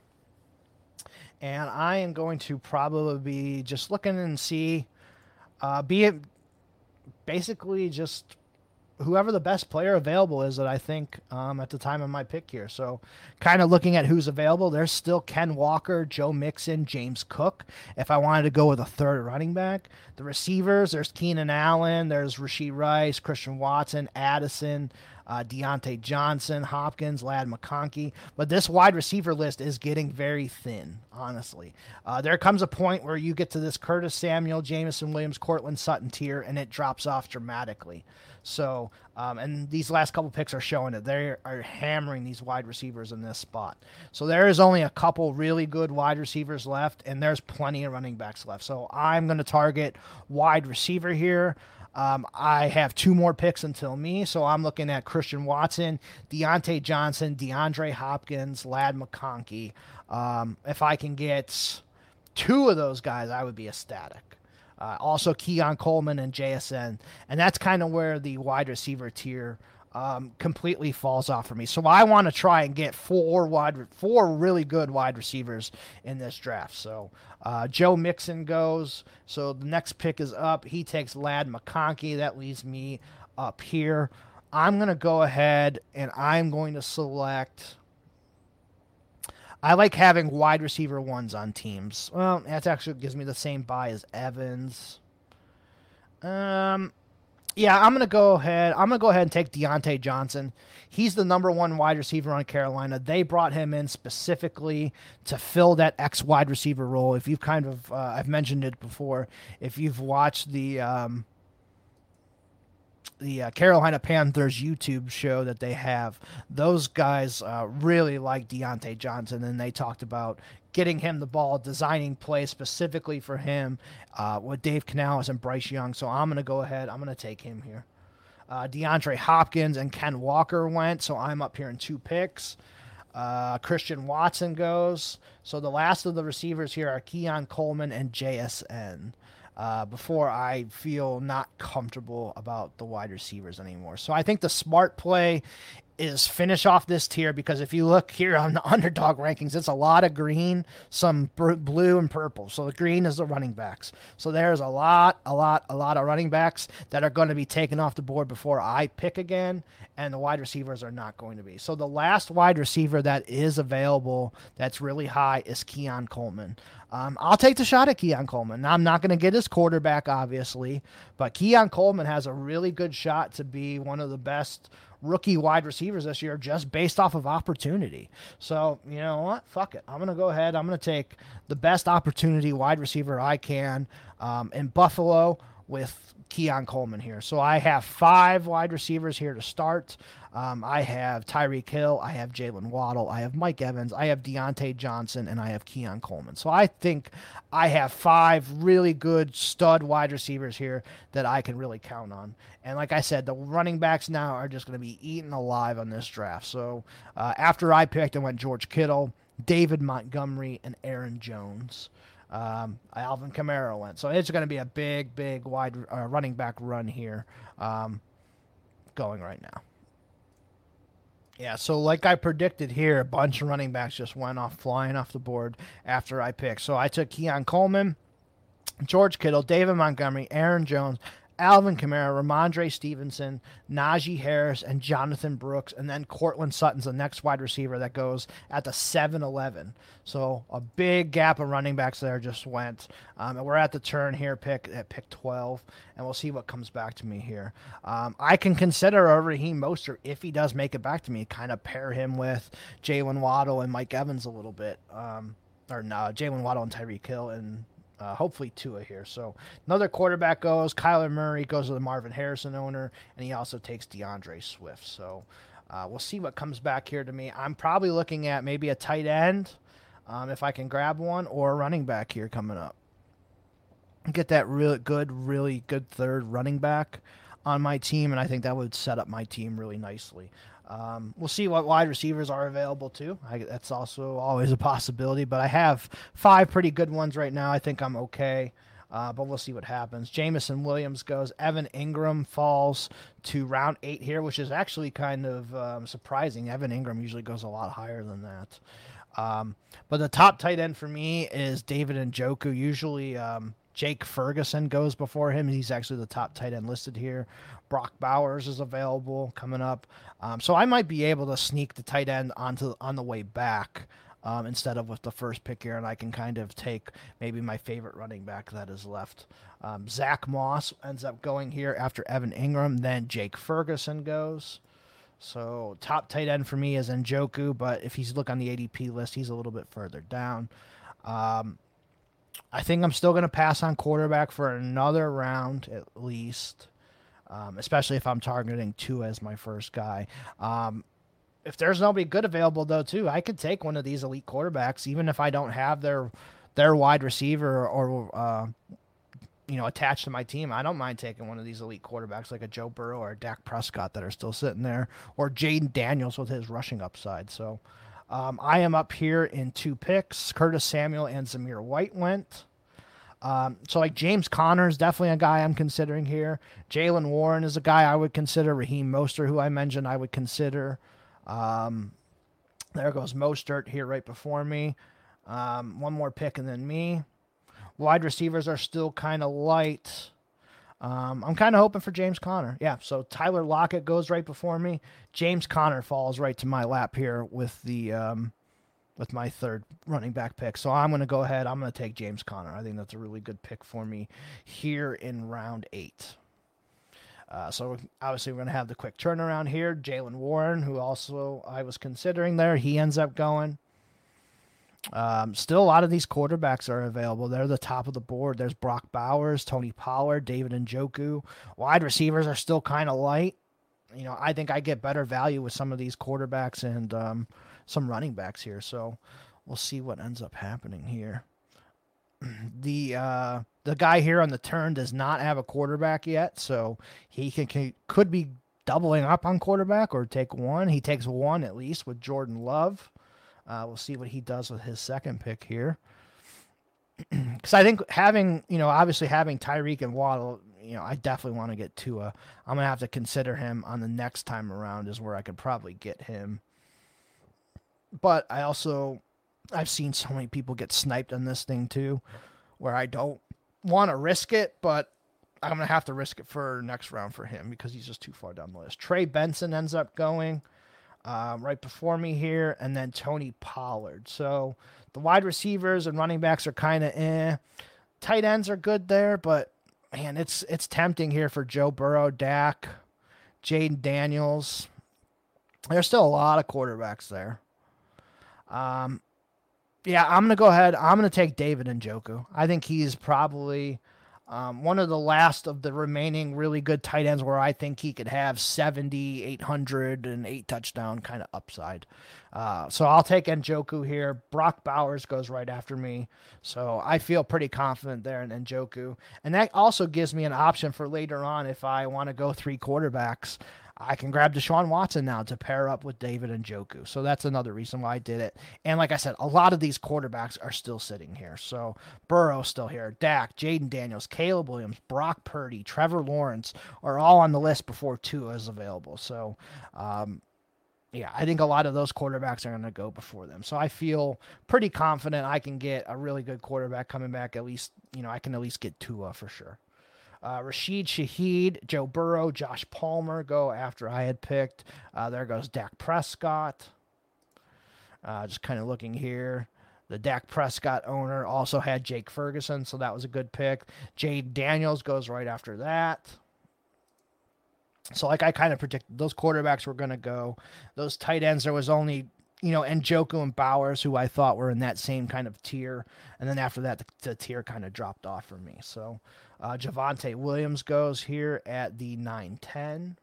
And I am going to probably be just looking and see, uh, be it basically just whoever the best player available is that I think um, at the time of my pick here. So kind of looking at who's available. There's still Ken Walker, Joe Mixon, James Cook. If I wanted to go with a third running back, the receivers, there's Keenan Allen, there's Rashee Rice, Christian Watson, Addison, Uh, Deontay Johnson, Hopkins, Ladd McConkey. But this wide receiver list is getting very thin, honestly. Uh, there comes a point where you get to this Curtis Samuel, Jameson Williams, Cortland Sutton tier, and it drops off dramatically. So, um, and these last couple picks are showing it. They are hammering these wide receivers in this spot. So there is only a couple really good wide receivers left, and there's plenty of running backs left. So I'm going to target wide receiver here. Um, I have two more picks until me, so I'm looking at Christian Watson, Deontay Johnson, DeAndre Hopkins, Ladd McConkey. Um, if I can get two of those guys, I would be ecstatic. Uh, also, Keon Coleman and J S N, and that's kind of where the wide receiver tier um, completely falls off for me. So I want to try and get four wide, four really good wide receivers in this draft. So uh, Joe Mixon goes. So the next pick is up. He takes Ladd McConkey. That leaves me up here. I'm going to go ahead and I'm going to select. I like having wide receiver ones on teams. Well, that actually gives me the same buy as Evans. Um, yeah, I'm gonna go ahead. I'm gonna go ahead and take Deontay Johnson. He's the number one wide receiver on Carolina. They brought him in specifically to fill that X wide receiver role. If you've kind of, uh, I've mentioned it before. If you've watched the um, the uh, Carolina Panthers YouTube show that they have, those guys uh, really like Deontay Johnson, and they talked about getting him the ball, designing plays specifically for him uh, with Dave Canales and Bryce Young. So I'm going to go ahead. I'm going to take him here. Uh, DeAndre Hopkins and Ken Walker went, so I'm up here in two picks. Uh, Christian Watson goes. So the last of the receivers here are Keon Coleman and J S N. Uh, before I feel not comfortable about the wide receivers anymore. So I think the smart play is finish off this tier, because if you look here on the underdog rankings, it's a lot of green, some br- blue and purple. So the green is the running backs. So there's a lot, a lot, a lot of running backs that are going to be taken off the board before I pick again, and the wide receivers are not going to be. So the last wide receiver that is available that's really high is Keon Coleman. Um, I'll take the shot at Keon Coleman. Now, I'm not going to get his quarterback, obviously, but Keon Coleman has a really good shot to be one of the best rookie wide receivers this year just based off of opportunity. So, you know what? Fuck it. I'm going to go ahead. I'm going to take the best opportunity wide receiver I can um, in Buffalo with Keon Coleman here. So I have five wide receivers here to start. Um, I have Tyreek Hill, I have Jalen Waddle, I have Mike Evans, I have Deontay Johnson, and I have Keon Coleman. So I think I have five really good stud wide receivers here that I can really count on. And like I said, the running backs now are just going to be eaten alive on this draft. So uh, after I picked, I went George Kittle, David Montgomery, and Aaron Jones. Um, Alvin Kamara went. So it's going to be a big, big wide uh, running back run here um, going right now. Yeah, so like I predicted here, a bunch of running backs just went off, flying off the board after I picked. So I took Keon Coleman, George Kittle, David Montgomery, Aaron Jones, Alvin Kamara, Ramondre Stevenson, Najee Harris, and Jonathan Brooks, and then Cortland Sutton's the next wide receiver that goes at the seven eleven. So a big gap of running backs there just went. Um, and we're at the turn here, pick at pick twelve, and we'll see what comes back to me here. Um, I can consider a Raheem Mostert, if he does make it back to me, kind of pair him with Jalen Waddle and Mike Evans a little bit. Um, or no, Jalen Waddle and Tyreek Hill and Uh, hopefully Tua here. So another quarterback goes. Kyler Murray goes to the Marvin Harrison owner, and he also takes DeAndre Swift. So uh, we'll see what comes back here to me. I'm probably looking at maybe a tight end, um, if I can grab one, or a running back here coming up. Get that really good, really good third running back on my team, and I think that would set up my team really nicely. Um, we'll see what wide receivers are available too. I, that's also always a possibility, but I have five pretty good ones right now. I think I'm okay, uh, but we'll see what happens. Jamison Williams goes. Evan Ingram falls to round eight here, which is actually kind of um, surprising. Evan Ingram usually goes a lot higher than that. Um, but the top tight end for me is David Njoku. Usually um, Jake Ferguson goes before him. He's actually the top tight end listed here. Brock Bowers is available coming up. Um, so I might be able to sneak the tight end onto on the way back um, instead of with the first pick here, and I can kind of take maybe my favorite running back that is left. Um, Zach Moss ends up going here after Evan Ingram. Then Jake Ferguson goes. So top tight end for me is Njoku, but if he's look on the A D P list, he's a little bit further down. Um, I think I'm still going to pass on quarterback for another round at least. Um, especially if I'm targeting Tua as my first guy. Um, if there's nobody good available, though, too, I could take one of these elite quarterbacks, even if I don't have their their wide receiver or, uh, you know, attached to my team. I don't mind taking one of these elite quarterbacks like a Joe Burrow or a Dak Prescott that are still sitting there, or Jaden Daniels with his rushing upside. So um, I am up here in two picks. Curtis Samuel and Zamir White went. Um, so like James Conner is definitely a guy I'm considering here. Jaylen Warren is a guy I would consider. Raheem Mostert, who I mentioned, I would consider. Um, there goes Mostert here right before me. Um, one more pick and then me. Wide receivers are still kind of light. Um, I'm kind of hoping for James Conner. Yeah, so Tyler Lockett goes right before me. James Conner falls right to my lap here with the um, with my third running back pick. So I'm going to go ahead. I'm going to take James Conner. I think that's a really good pick for me here in round eight. Uh, so obviously we're going to have the quick turnaround here. Jaylen Warren, who also I was considering there, he ends up going. Um, still, a lot of these quarterbacks are available. They're the top of the board. There's Brock Bowers, Tony Pollard, David Njoku. Wide receivers are still kind of light. You know, I think I get better value with some of these quarterbacks and um, some running backs here. So we'll see what ends up happening here. The uh, the guy here on the turn does not have a quarterback yet, so he can, can could be doubling up on quarterback or take one. He takes one at least with Jordan Love. Uh, we'll see what he does with his second pick here. Because I think having, you know, obviously having Tyreek and Waddle, you know, I definitely want to get Tua. I'm going to have to consider him on the next time around is where I could probably get him. But I also, I've seen so many people get sniped on this thing too, where I don't want to risk it, but I'm going to have to risk it for next round for him because he's just too far down the list. Trey Benson ends up going. Um, right before me here, and then Tony Pollard. So the wide receivers and running backs are kind of eh. Tight ends are good there, but man, it's it's tempting here for Joe Burrow, Dak, Jaden Daniels. There's still a lot of quarterbacks there. Um, yeah, I'm gonna go ahead. I'm gonna take David Njoku. I think he's probably Um, one of the last of the remaining really good tight ends where I think he could have seventy, eight hundred, and eight touchdown kind of upside. Uh, so I'll take Njoku here. Brock Bowers goes right after me. So I feel pretty confident there in Njoku. And that also gives me an option for later on if I want to go three quarterbacks. I can grab Deshaun Watson now to pair up with David Njoku. So that's another reason why I did it. And like I said, a lot of these quarterbacks are still sitting here. So Burrow's still here. Dak, Jaden Daniels, Caleb Williams, Brock Purdy, Trevor Lawrence are all on the list before Tua is available. So, um, yeah, I think a lot of those quarterbacks are going to go before them. So I feel pretty confident I can get a really good quarterback coming back. At least, you know, I can at least get Tua for sure. Uh, Rashid Shaheed, Joe Burrow, Josh Palmer go after I had picked. Uh, there goes Dak Prescott. Uh, just kind of looking here. The Dak Prescott owner also had Jake Ferguson, so that was a good pick. Jade Daniels goes right after that. So like I kind of predicted, those quarterbacks were going to go. Those tight ends, there was only, you know, Njoku and Bowers, who I thought were in that same kind of tier. And then after that, the, the tier kind of dropped off for me. So uh, Javonte Williams goes here at the nine ten.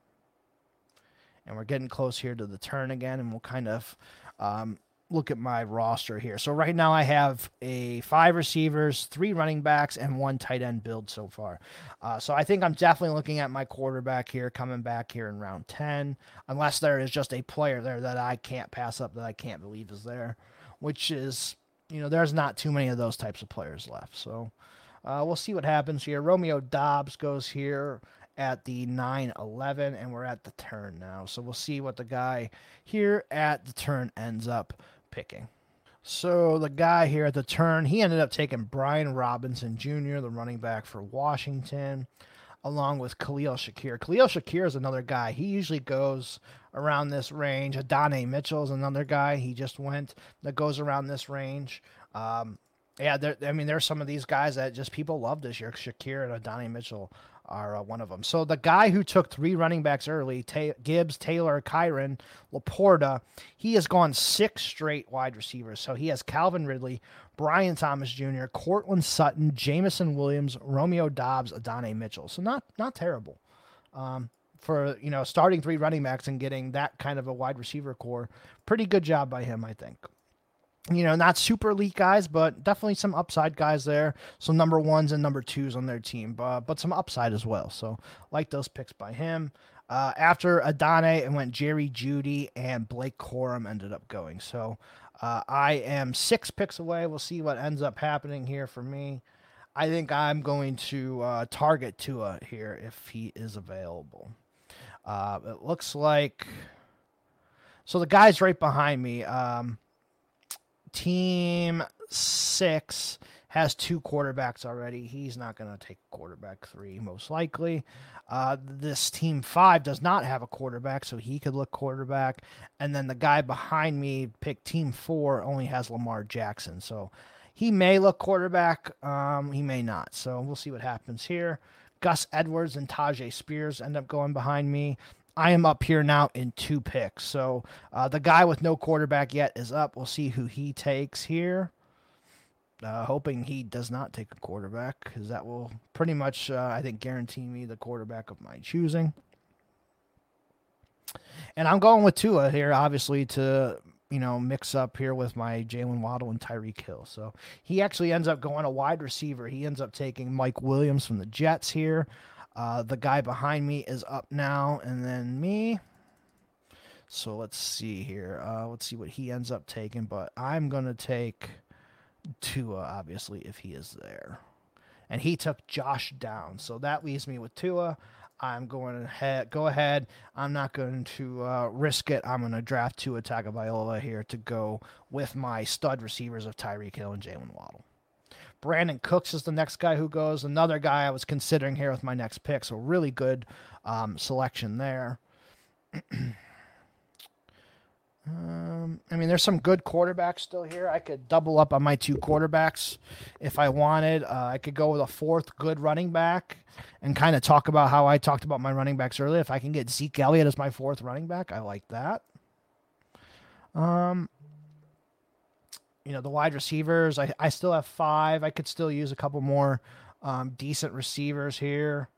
And we're getting close here to the turn again, and we'll kind of um, look at my roster here. So right now I have a five receivers, three running backs, and one tight end build so far. Uh, so I think I'm definitely looking at my quarterback here coming back here in round ten, unless there is just a player there that I can't pass up, that I can't believe is there, which is, you know, there's not too many of those types of players left. So uh, we'll see what happens here. Romeo Doubs goes here at the nine eleven, and we're at the turn now. So we'll see what the guy here at the turn ends up picking. So the guy here at the turn, he ended up taking Brian Robinson Junior, the running back for Washington, along with Khalil Shakir. Khalil Shakir is another guy. He usually goes around this range. Adonai Mitchell is another guy he just went that goes around this range. Um, yeah, there, I mean, there's some of these guys that just people love this year. Shakir and Adonai Mitchell are uh, one of them. So the guy who took three running backs early, Ta- Gibbs, Taylor, Kyron, Laporta, he has gone six straight wide receivers. So he has Calvin Ridley, Brian Thomas Junior, Cortland Sutton, Jamison Williams, Romeo Doubs, Adonai Mitchell. So not not terrible um, for, you know, starting three running backs and getting that kind of a wide receiver core. Pretty good job by him, I think. You know, not super elite guys, but definitely some upside guys there. So number ones and number twos on their team, but, but some upside as well. So like those picks by him. Uh, after Adonai, it went Jerry Jeudy and Blake Corum ended up going. So uh, I am six picks away. We'll see what ends up happening here for me. I think I'm going to uh, target Tua here if he is available. Uh, it looks like... So the guy's right behind me. Um... Team six has two quarterbacks already. He's not going to take quarterback three, most likely. Uh, this team five does not have a quarterback, so he could look quarterback. And then the guy behind me picked team four, only has Lamar Jackson. So he may look quarterback. Um, he may not. So we'll see what happens here. Gus Edwards and Tajay Spears end up going behind me. I am up here now in two picks. So uh, the guy with no quarterback yet is up. We'll see who he takes here. Uh, hoping he does not take a quarterback, because that will pretty much, uh, I think, guarantee me the quarterback of my choosing. And I'm going with Tua here, obviously, to, you know, mix up here with my Jalen Waddle and Tyreek Hill. So he actually ends up going a wide receiver. He ends up taking Mike Williams from the Jets here. Uh, the guy behind me is up now, and then me. So let's see here. Uh, let's see what he ends up taking, but I'm going to take Tua, obviously, if he is there. And he took Josh Downs, so that leaves me with Tua. I'm going to go ahead. I'm not going to uh, risk it. I'm going to draft Tua Tagovailoa here to go with my stud receivers of Tyreek Hill and Jalen Waddle. Brandon Cooks is the next guy who goes. Another guy I was considering here with my next pick. So really good um, selection there. um, I mean, there's some good quarterbacks still here. I could double up on my two quarterbacks if I wanted. Uh, I could go with a fourth good running back and kind of talk about how I talked about my running backs earlier. If I can get Zeke Elliott as my fourth running back, I like that. Um. You know, the wide receivers, I, I still have five. I could still use a couple more Um, decent receivers here.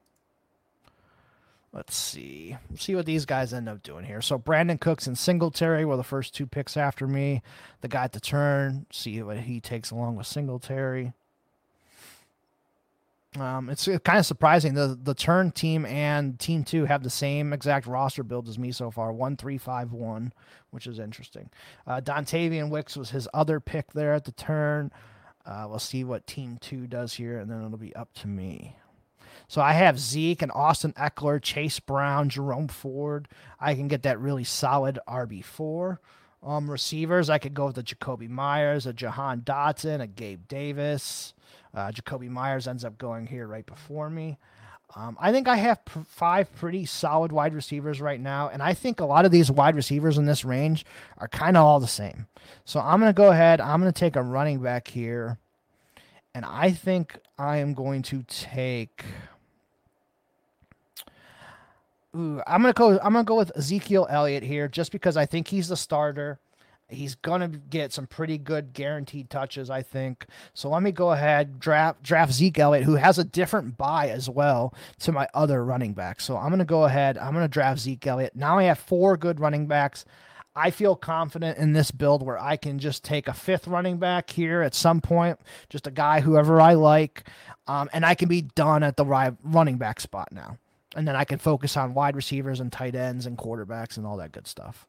Let's see. See what these guys end up doing here. So Brandon Cooks and Singletary were the first two picks after me. The guy at the turn. See what he takes along with Singletary. Um, it's kind of surprising. The the turn team and team two have the same exact roster build as me so far. One, three, five, one, which is interesting. Uh, Dontavian Wicks was his other pick there at the turn. Uh, we'll see what team two does here, and then it'll be up to me. So I have Zeke and Austin Eckler, Chase Brown, Jerome Ford. I can get that really solid R B four. Um, receivers, I could go with a Jacoby Myers, a Jahan Dotson, a Gabe Davis. Uh, Jacoby Myers ends up going here right before me. Um, I think I have p- five pretty solid wide receivers right now, and I think a lot of these wide receivers in this range are kind of all the same. So I'm going to go ahead. I'm going to take a running back here, and I think I am going to take... Ooh, I'm gonna go. I'm gonna go with Ezekiel Elliott here, just because I think he's the starter. He's gonna get some pretty good guaranteed touches, I think. So let me go ahead draft draft Zeke Elliott, who has a different bye as well to my other running backs. So I'm gonna go ahead. I'm gonna draft Zeke Elliott. Now I have four good running backs. I feel confident in this build where I can just take a fifth running back here at some point, just a guy whoever I like, um, and I can be done at the running back spot now. And then I can focus on wide receivers and tight ends and quarterbacks and all that good stuff.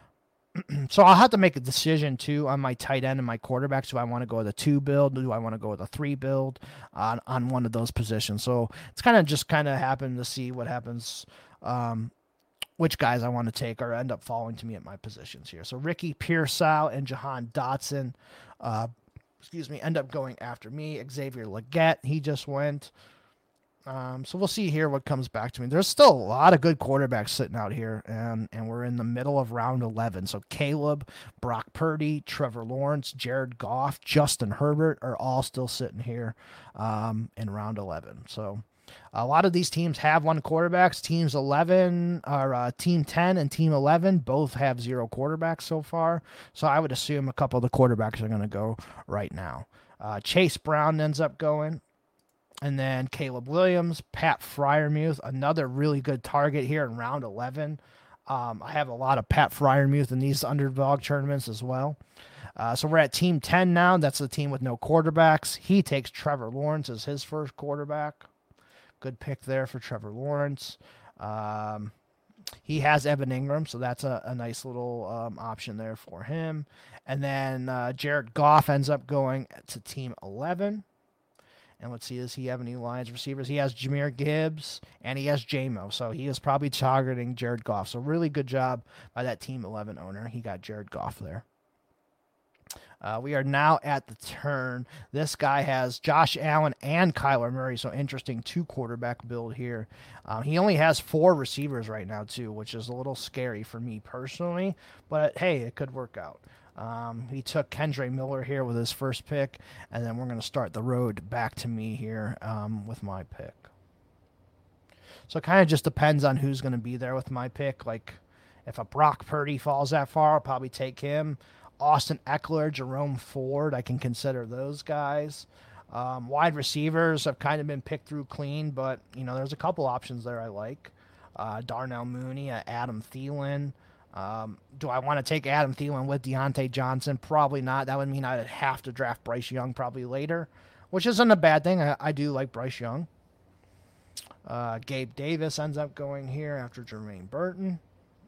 So I'll have to make a decision, too, on my tight end and my quarterbacks. Do I want to go with a two build? Do I want to go with a three build on, on one of those positions? So it's kind of just kind of happened to see what happens, um, which guys I want to take or end up falling to me at my positions here. So Ricky Pearsall and Jahan Dotson, uh, excuse me, end up going after me. Xavier Legette, he just went. Um, so we'll see here what comes back to me. There's still a lot of good quarterbacks sitting out here, and, and we're in the middle of round eleven. So Caleb, Brock Purdy, Trevor Lawrence, Jared Goff, Justin Herbert are all still sitting here um, in round eleven. So a lot of these teams have one quarterbacks. Teams eleven, or uh, Team ten and Team eleven both have zero quarterbacks so far. So I would assume a couple of the quarterbacks are going to go right now. Uh, Chase Brown ends up going. And then Caleb Williams, Pat Freiermuth, another really good target here in round eleven. Um, I have a lot of Pat Freiermuth in these underdog tournaments as well. Uh, so we're at Team ten now. That's the team with no quarterbacks. He takes Trevor Lawrence as his first quarterback. Good pick there for Trevor Lawrence. Um, he has Evan Ingram, so that's a, a nice little um, option there for him. And then uh, Jared Goff ends up going to Team eleven. And let's see, does he have any Lions receivers? He has Jahmyr Gibbs, and he has J-Mo. So he is probably targeting Jared Goff. So really good job by that Team eleven owner. He got Jared Goff there. Uh, we are now at the turn. This guy has Josh Allen and Kyler Murray. So interesting two-quarterback build here. Uh, he only has four receivers right now, too, which is a little scary for me personally. But, hey, it could work out. Um, he took Kendre Miller here with his first pick, and then we're going to start the road back to me here um, with my pick. So it kind of just depends on who's going to be there with my pick. Like, if a Brock Purdy falls that far, I'll probably take him. Austin Eckler, Jerome Ford, I can consider those guys. Um, wide receivers have kind of been picked through clean, but, you know, there's a couple options there I like. Uh, Darnell Mooney, uh, Adam Thielen. Um, do I want to take Adam Thielen with Deontay Johnson? Probably not. That would mean I'd have to draft Bryce Young probably later, which isn't a bad thing. I, I do like Bryce Young. Uh, Gabe Davis ends up going here after Jermaine Burton.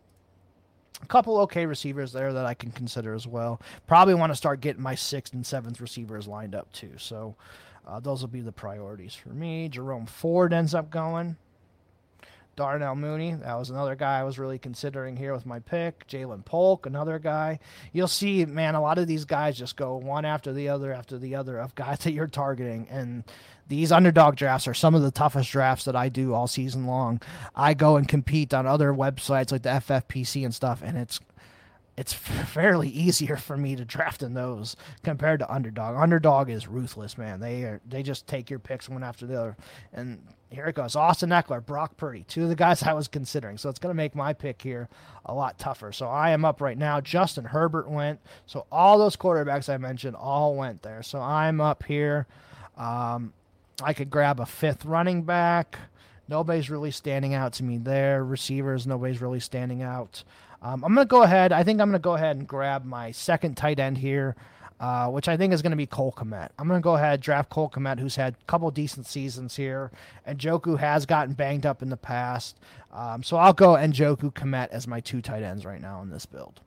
A couple okay receivers there that I can consider as well. Probably want to start getting my sixth and seventh receivers lined up too. So uh, those will be the priorities for me. Jerome Ford ends up going. Darnell Mooney, that was another guy I was really considering here with my pick. Jalen Polk, another guy. You'll see, man, a lot of these guys just go one after the other after the other of guys that you're targeting. And these underdog drafts are some of the toughest drafts that I do all season long. I go and compete on other websites like the F F P C and stuff, and it's it's fairly easier for me to draft in those compared to underdog. Underdog is ruthless, man. They are, they just take your picks one after the other. And here it goes. Austin Eckler, Brock Purdy, two of the guys I was considering. So it's going to make my pick here a lot tougher. So I am up right now. Justin Herbert went. So all those quarterbacks I mentioned all went there. So I'm up here. Um, I could grab a fifth running back. Nobody's really standing out to me there. Receivers, nobody's really standing out. Um, I'm going to go ahead. I think I'm going to go ahead and grab my second tight end here, uh, which I think is going to be Cole Kmet. I'm going to go ahead, draft Cole Kmet, who's had a couple decent seasons here. And Njoku has gotten banged up in the past. Um, so I'll go Njoku, Kmet as my two tight ends right now in this build.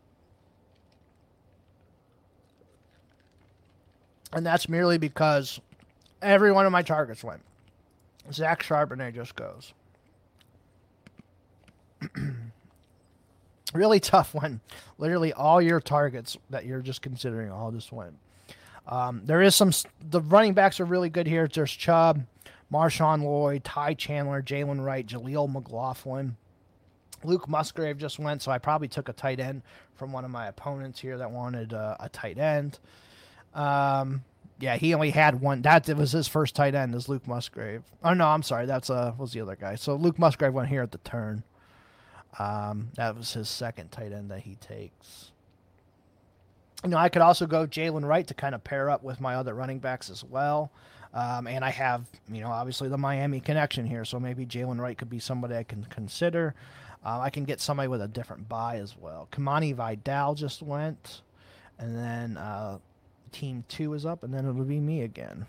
And that's merely because every one of my targets went. Zach Charbonnet just goes. Really tough when literally all your targets that you're just considering all just went. Um, there is some, the running backs are really good here. There's Chubb, Marshawn Lloyd, Ty Chandler, Jalen Wright, Jaleel McLaughlin. Luke Musgrave just went, so I probably took a tight end from one of my opponents here that wanted uh, a tight end. Um, yeah, he only had one. That was his first tight end, is Luke Musgrave. Oh, no, I'm sorry. That's uh, was the other guy. So Luke Musgrave went here at the turn. Um, that was his second tight end that he takes. You know, I could also go Jalen Wright to kind of pair up with my other running backs as well. Um, and I have, you know, obviously the Miami connection here, so maybe Jalen Wright could be somebody I can consider. Uh, I can get somebody with a different buy as well. Kamani Vidal just went, and then uh, team two is up, and then it'll be me again.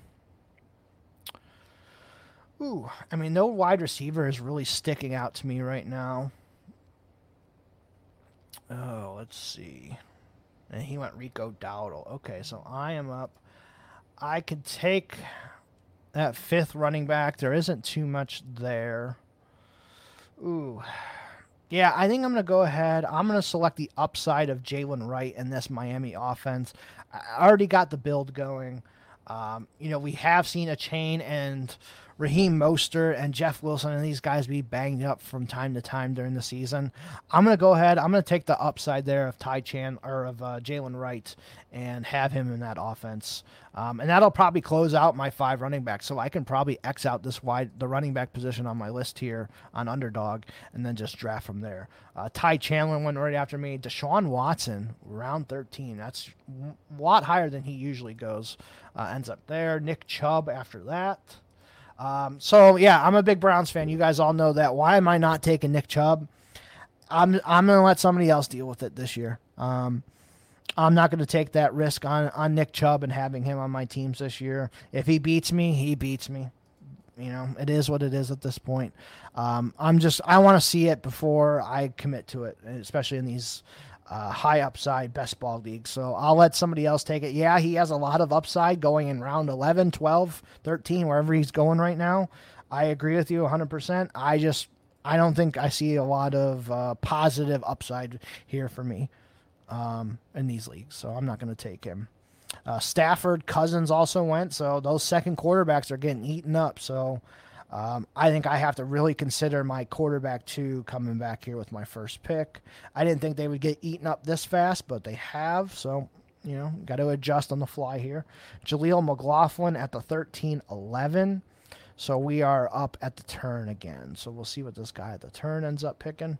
Ooh, I mean, no wide receiver is really sticking out to me right now. Oh, let's see. And he went Rico Dowdle. Okay, so I am up. I could take that fifth running back. There isn't too much there. Ooh. Yeah, I think I'm going to go ahead. I'm going to select the upside of Jalen Wright in this Miami offense. I already got the build going. Um, you know, we have seen a chain and Raheem Mostert and Jeff Wilson and these guys be banged up from time to time during the season. I'm going to go ahead. I'm going to take the upside there of Ty Chan or of uh, Jalen Wright and have him in that offense. Um, and that'll probably close out my five running backs. So I can probably X out this wide, the running back position on my list here on Underdog and then just draft from there. Uh, Ty Chandler went right after me. Deshaun Watson, round thirteen. That's a lot higher than he usually goes. Uh, ends up there. Nick Chubb after that. Um, so yeah, I'm a big Browns fan. You guys all know that. Why am I not taking Nick Chubb? I'm I'm gonna let somebody else deal with it this year. Um, I'm not gonna take that risk on on Nick Chubb and having him on my teams this year. If he beats me, he beats me. You know, it is what it is at this point. Um, I'm just I want to see it before I commit to it, especially in these uh, high upside best ball leagues. So I'll let somebody else take it. Yeah, he has a lot of upside going in round eleven, twelve, thirteen, wherever he's going right now. I agree with you one hundred percent. I just, I don't think I see a lot of uh, positive upside here for me um, in these leagues. So I'm not going to take him. Uh, Stafford, Cousins also went. So those second quarterbacks are getting eaten up. So Um, I think I have to really consider my quarterback two coming back here with my first pick. I didn't think they would get eaten up this fast, but they have. So, you know, got to adjust on the fly here. Jaleel McLaughlin at the thirteen eleven. So we are up at the turn again. So we'll see what this guy at the turn ends up picking.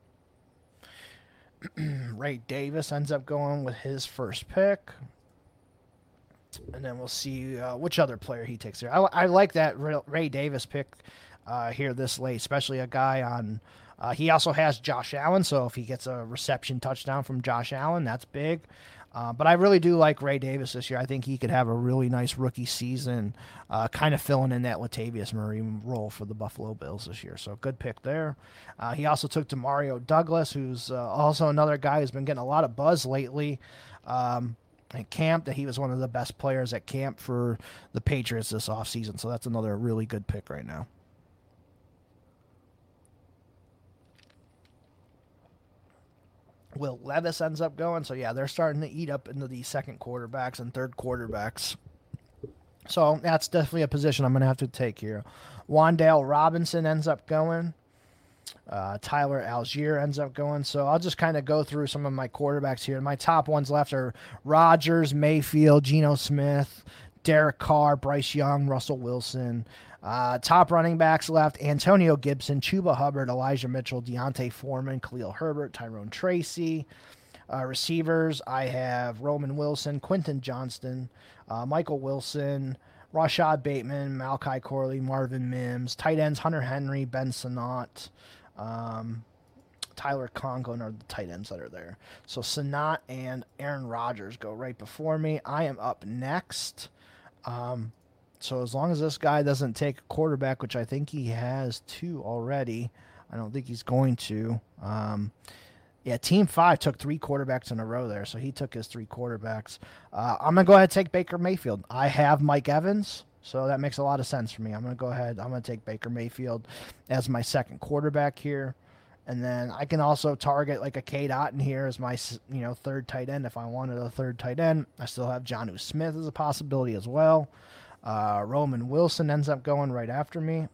Ray Davis ends up going with his first pick. And then we'll see uh, which other player he takes there. I, I like that Ray Davis pick uh, here this late, especially a guy on uh, – he also has Josh Allen, so if he gets a reception touchdown from Josh Allen, that's big. Uh, but I really do like Ray Davis this year. I think he could have a really nice rookie season, uh, kind of filling in that Latavius Murray role for the Buffalo Bills this year. So good pick there. Uh, he also took Demario Douglas, who's uh, also another guy who's been getting a lot of buzz lately. Um At camp, that he was one of the best players at camp for the Patriots this offseason. So that's another really good pick right now. Will Levis ends up going. So, yeah, they're starting to eat up into the second quarterbacks and third quarterbacks. So that's definitely a position I'm going to have to take here. Wan'Dale Robinson ends up going. Uh, Tyler Algier ends up going. So I'll just kind of go through some of my quarterbacks here. My top ones left are Rodgers, Mayfield, Geno Smith, Derek Carr, Bryce Young, Russell Wilson. Uh, top running backs left, Antonio Gibson, Chuba Hubbard, Elijah Mitchell, Deontay Foreman, Khalil Herbert, Tyrone Tracy. Uh, receivers, I have Roman Wilson, Quentin Johnston, uh, Michael Wilson, Rashad Bateman, Malachi Corley, Marvin Mims. Tight ends, Hunter Henry, Ben Sinnott, um, Tyler Conklin are the tight ends that are there. So Sinnott and Aaron Rodgers go right before me. I am up next. Um, so as long as this guy doesn't take a quarterback, which I think he has two already, I don't think he's going to. Um, yeah, Team five took three quarterbacks in a row there, so he took his three quarterbacks. Uh, I'm going to go ahead and take Baker Mayfield. I have Mike Evans, so that makes a lot of sense for me. I'm going to go ahead. I'm going to take Baker Mayfield as my second quarterback here. And then I can also target like a Cade Otton here as my, you know, third tight end if I wanted a third tight end. I still have Jonnu Smith as a possibility as well. Uh, Roman Wilson ends up going right after me.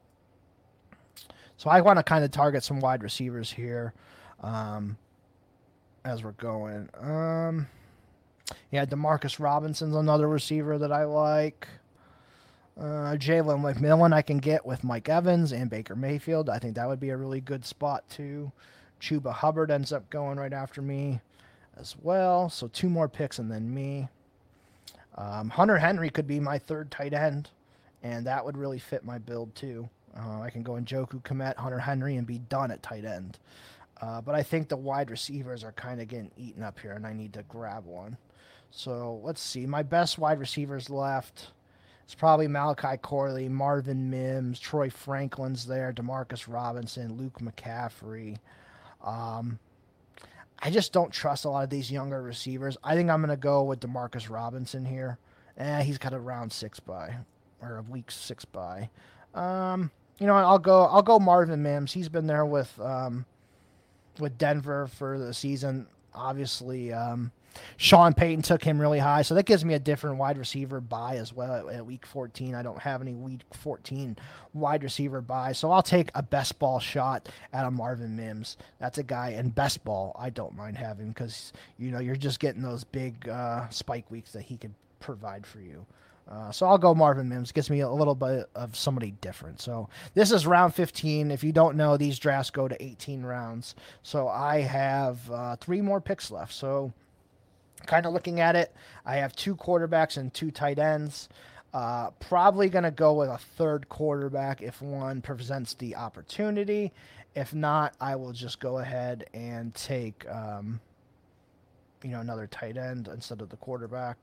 So I want to kind of target some wide receivers here um, as we're going. Um, yeah, Demarcus Robinson's another receiver that I like. Uh, Jalen McMillan I can get with Mike Evans and Baker Mayfield. I think that would be a really good spot too. Chuba Hubbard ends up going right after me as well. So two more picks and then me. Um, Hunter Henry could be my third tight end, and that would really fit my build too. Uh, I can go in Njoku, Kmet, Hunter Henry, and be done at tight end. Uh, but I think the wide receivers are kind of getting eaten up here, and I need to grab one. So let's see. My best wide receivers left. It's probably Malachi Corley, Marvin Mims, Troy Franklin's there, Demarcus Robinson, Luke McCaffrey. Um, I just don't trust a lot of these younger receivers. I think I'm going to go with Demarcus Robinson here. Eh, he's got a round six bye, or a week six bye. Um, you know what? I'll go. I'll go Marvin Mims. He's been there with um, with Denver for the season. Obviously, um, Sean Payton took him really high, so that gives me a different wide receiver bye as well at, at week fourteen. I don't have any week fourteen wide receiver bye, so I'll take a best ball shot at a Marvin Mims. That's a guy in best ball I don't mind having because, you know, you're just getting those big uh, spike weeks that he could provide for you. Uh, so I'll go Marvin Mims. Gets me a little bit of somebody different. So this is round fifteen. If you don't know, these drafts go to eighteen rounds. So I have uh, three more picks left. So kind of looking at it, I have two quarterbacks and two tight ends. Uh, probably going to go with a third quarterback if one presents the opportunity. If not, I will just go ahead and take, um, you know, another tight end instead of the quarterback.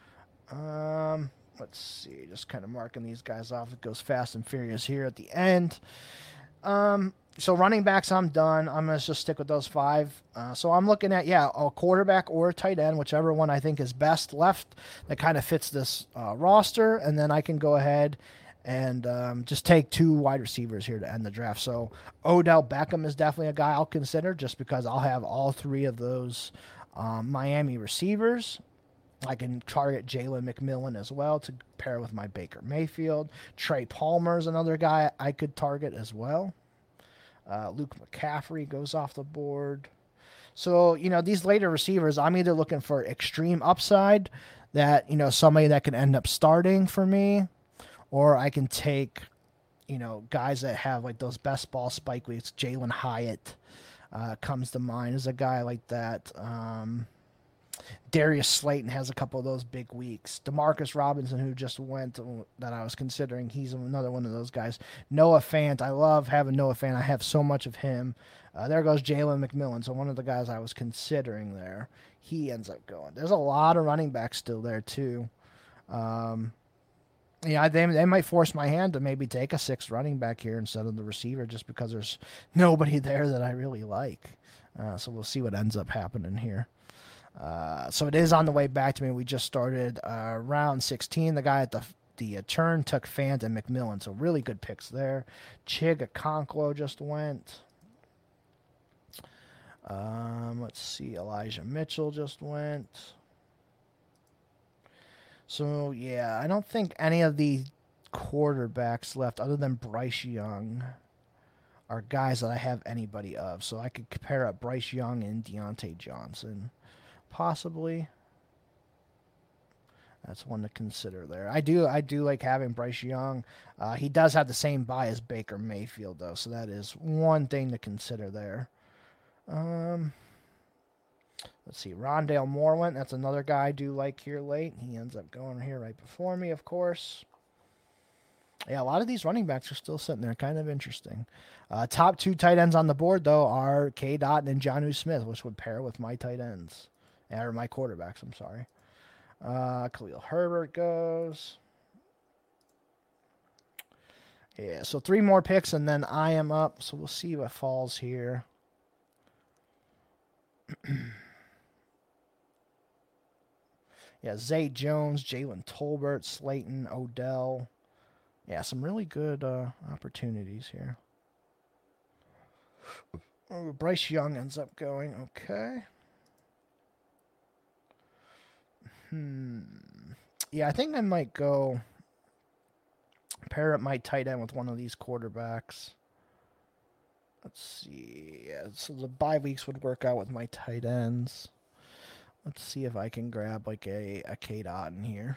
Um, let's see, just kind of marking these guys off. It goes fast and furious here at the end. Um, so running backs, I'm done. I'm going to just stick with those five. Uh, so I'm looking at, yeah, a quarterback or a tight end, whichever one I think is best left that kind of fits this uh, roster. And then I can go ahead and um, just take two wide receivers here to end the draft. So Odell Beckham is definitely a guy I'll consider just because I'll have all three of those um, Miami receivers. I can target Jalen McMillan as well to pair with my Baker Mayfield. Trey Palmer is another guy I could target as well. Uh, Luke McCaffrey goes off the board. So, you know, these later receivers, I'm either looking for extreme upside that, you know, somebody that can end up starting for me, or I can take, you know, guys that have like those best ball spike weeks. Jalen Hyatt uh, comes to mind as a guy like that. Um, Darius Slayton has a couple of those big weeks. Demarcus Robinson, who just went, that I was considering, he's another one of those guys. Noah Fant, I love having Noah Fant. I have so much of him. Uh, there goes Jalen McMillan, so one of the guys I was considering there. He ends up going. There's a lot of running backs still there, too. Um, yeah, they, they might force my hand to maybe take a sixth running back here instead of the receiver just because there's nobody there that I really like. Uh, so we'll see what ends up happening here. Uh, so it is on the way back to me. We just started uh, round sixteen. The guy at the the uh, turn took Fant and McMillan, so really good picks there. Chig Okonkwo just went. Um, let's see, Elijah Mitchell just went. So yeah, I don't think any of the quarterbacks left other than Bryce Young are guys that I have anybody of. So I could compare up Bryce Young and Deontay Johnson. Possibly. That's one to consider there. I do I do like having Bryce Young. Uh, he does have the same bye as Baker Mayfield, though, so that is one thing to consider there. Um, Let's see, Rondale Moore went. That's another guy I do like here late. He ends up going here right before me, of course. Yeah, a lot of these running backs are still sitting there. Kind of interesting. Uh, top two tight ends on the board, though, are K. Dot and Jonnu Smith, which would pair with my tight ends. Or my quarterbacks, I'm sorry. Uh, Khalil Herbert goes. Yeah, so three more picks, and then I am up. So we'll see what falls here. Yeah, Zay Jones, Jalen Tolbert, Slayton, Odell. Yeah, some really good uh, opportunities here. Oh, Bryce Young ends up going. Okay. Hmm. Yeah, I think I might go pair up my tight end with one of these quarterbacks. Let's see. Yeah, so the bye weeks would work out with my tight ends. Let's see if I can grab like a, a K. Dot in here.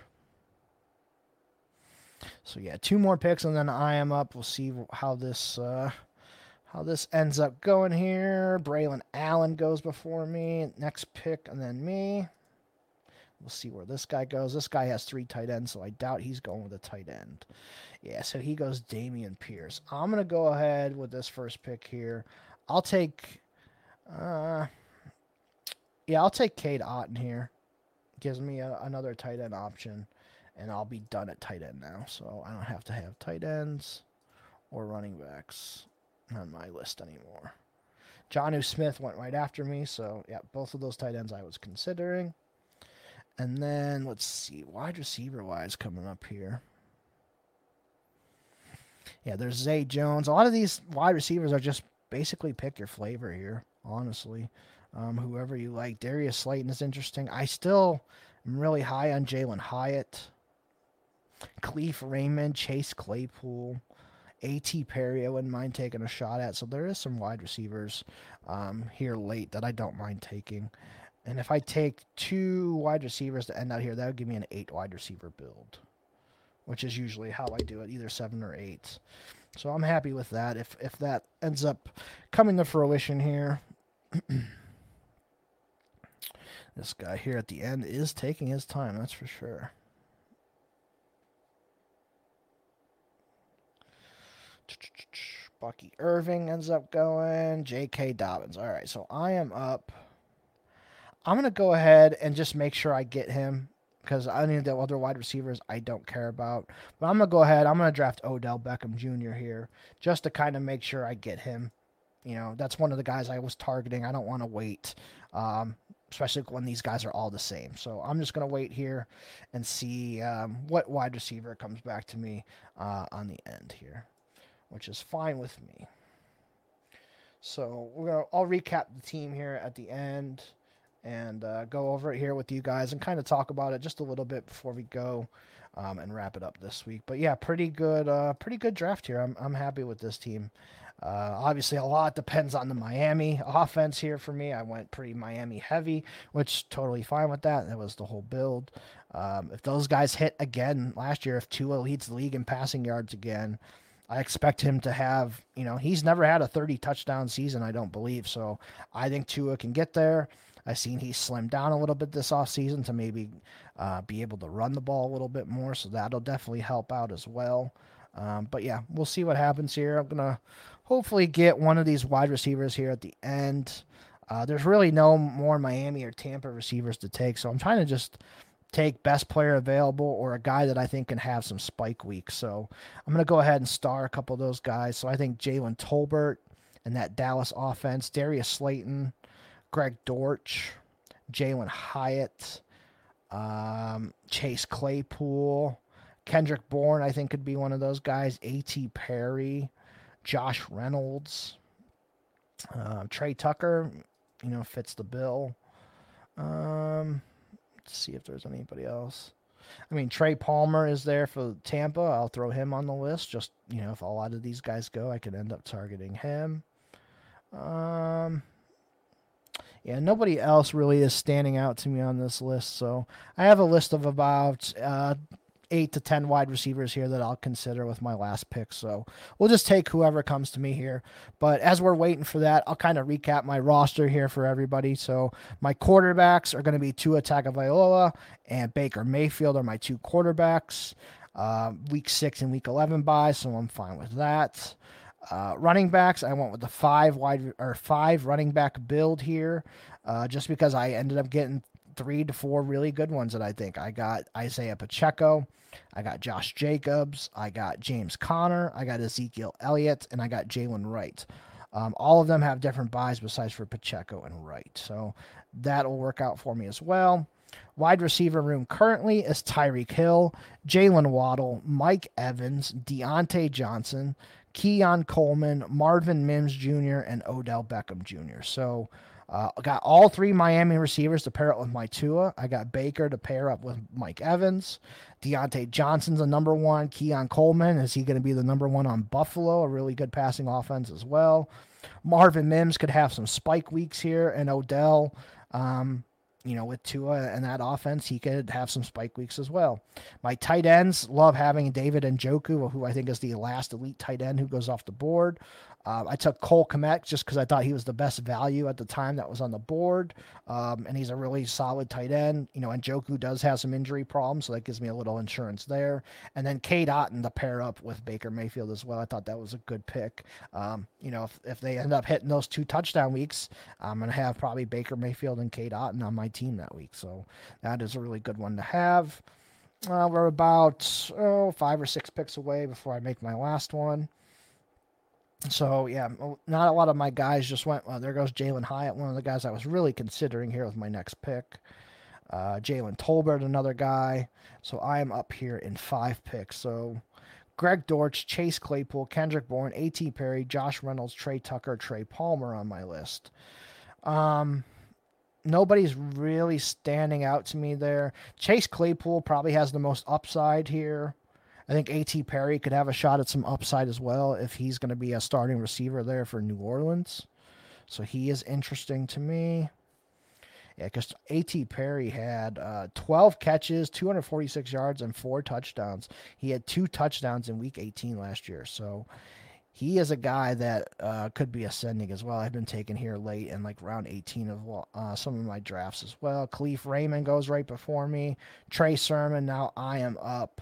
So yeah, two more picks and then I am up. We'll see how this uh, how this ends up going here. Braylon Allen goes before me. Next pick and then me. We'll see where this guy goes. This guy has three tight ends, so I doubt he's going with a tight end. Yeah, so he goes Dameon Pierce. I'm going to go ahead with this first pick here. I'll take... Uh, yeah, I'll take Cade Otton here. Gives me a, another tight end option, and I'll be done at tight end now. So I don't have to have tight ends or running backs on my list anymore. Jonnu Smith went right after me, so yeah, both of those tight ends I was considering. And then, let's see, wide receiver-wise coming up here. Yeah, there's Zay Jones. A lot of these wide receivers are just basically pick your flavor here, honestly. Um, whoever you like. Darius Slayton is interesting. I still am really high on Jalen Hyatt. Cleve Raymond, Chase Claypool, A T Perry I wouldn't mind taking a shot at. So there is some wide receivers um, here late that I don't mind taking. And if I take two wide receivers to end out here, that would give me an eight wide receiver build, which is usually how I do it, either seven or eight. So I'm happy with that. If if that ends up coming to fruition here, this guy here at the end is taking his time, that's for sure. Bucky Irving ends up going. J K. Dobbins. All right, so I am up. I'm going to go ahead and just make sure I get him because I need the other wide receivers I don't care about. But I'm going to go ahead. I'm going to draft Odell Beckham Junior here just to kind of make sure I get him. You know, that's one of the guys I was targeting. I don't want to wait, um, especially when these guys are all the same. So I'm just going to wait here and see um, what wide receiver comes back to me uh, on the end here, which is fine with me. So we're gonna, I'll recap the team here at the end and uh, go over it here with you guys and kind of talk about it just a little bit before we go um, and wrap it up this week. But yeah, pretty good, uh, pretty good draft here. I'm I'm happy with this team. Uh, obviously, a lot depends on the Miami offense here for me. I went pretty Miami heavy, which totally fine with that. That was the whole build. Um, if those guys hit again last year, if Tua leads the league in passing yards again, I expect him to have, you know, he's never had a thirty touchdown season, I don't believe. So I think Tua can get there. I've seen he slimmed down a little bit this offseason to maybe uh, be able to run the ball a little bit more, so that'll definitely help out as well. Um, but yeah, we'll see what happens here. I'm going to hopefully get one of these wide receivers here at the end. Uh, there's really no more Miami or Tampa receivers to take, so I'm trying to just take best player available or a guy that I think can have some spike weeks. So I'm going to go ahead and star a couple of those guys. So I think Jalen Tolbert and that Dallas offense, Darius Slayton, Greg Dortch, Jalen Hyatt, um, Chase Claypool, Kendrick Bourne, I think could be one of those guys, A T Perry, Josh Reynolds, uh, Trey Tucker, you know, fits the bill. Um, let's see if there's anybody else. I mean, Trey Palmer is there for Tampa. I'll throw him on the list. Just, you know, if a lot of these guys go, I could end up targeting him. Um... Yeah, nobody else really is standing out to me on this list. So I have a list of about uh, eight to ten wide receivers here that I'll consider with my last pick. So we'll just take whoever comes to me here. But as we're waiting for that, I'll kind of recap my roster here for everybody. So my quarterbacks are going to be Tua Tagovailoa and Baker Mayfield are my two quarterbacks. Uh, week six and week eleven bye, so I'm fine with that. Uh, running backs, I went with the five wide or five running back build here, uh, just because I ended up getting three to four really good ones that I think. I got Isaiah Pacheco, I got Josh Jacobs, I got James Conner, I got Ezekiel Elliott, and I got Jalen Wright. Um, all of them have different buys besides for Pacheco and Wright, so that'll work out for me as well. Wide receiver room currently is Tyreek Hill, Jalen Waddle, Mike Evans, Deontay Johnson, Keon Coleman, Marvin Mims Junior, and Odell Beckham Junior So uh, I got all three Miami receivers to pair up with my Tua. I got Baker to pair up with Mike Evans. Deontay Johnson's a number one. Keon Coleman, is he going to be the number one on Buffalo? A really good passing offense as well. Marvin Mims could have some spike weeks here, and Odell, um, you know, with Tua and that offense, he could have some spike weeks as well. My tight ends, love having David Njoku, who I think is the last elite tight end who goes off the board. Uh, I took Cole Kmet just because I thought he was the best value at the time that was on the board, um, and he's a really solid tight end. You know, Njoku does have some injury problems, so that gives me a little insurance there. And then Cade Otton to pair up with Baker Mayfield as well. I thought that was a good pick. Um, you know, if, if they end up hitting those two touchdown weeks, I'm going to have probably Baker Mayfield and Cade Otton on my team that week. So that is a really good one to have. Uh, we're about oh, five or six picks away before I make my last one. So, yeah, not a lot of my guys just went, well, there goes Jalen Hyatt, one of the guys I was really considering here with my next pick. Uh, Jalen Tolbert, another guy. So I am up here in five picks. So Greg Dortch, Chase Claypool, Kendrick Bourne, A T Perry, Josh Reynolds, Trey Tucker, Trey Palmer on my list. Um, nobody's really standing out to me there. Chase Claypool probably has the most upside here. I think A T Perry could have a shot at some upside as well if he's going to be a starting receiver there for New Orleans. So he is interesting to me. Yeah, because A T Perry had uh, twelve catches, two hundred forty-six yards, and four touchdowns. He had two touchdowns in week eighteen last year. So he is a guy that uh, could be ascending as well. I've been taken here late in like round eighteen of uh, some of my drafts as well. Khalif Raymond goes right before me. Trey Sermon, now I am up.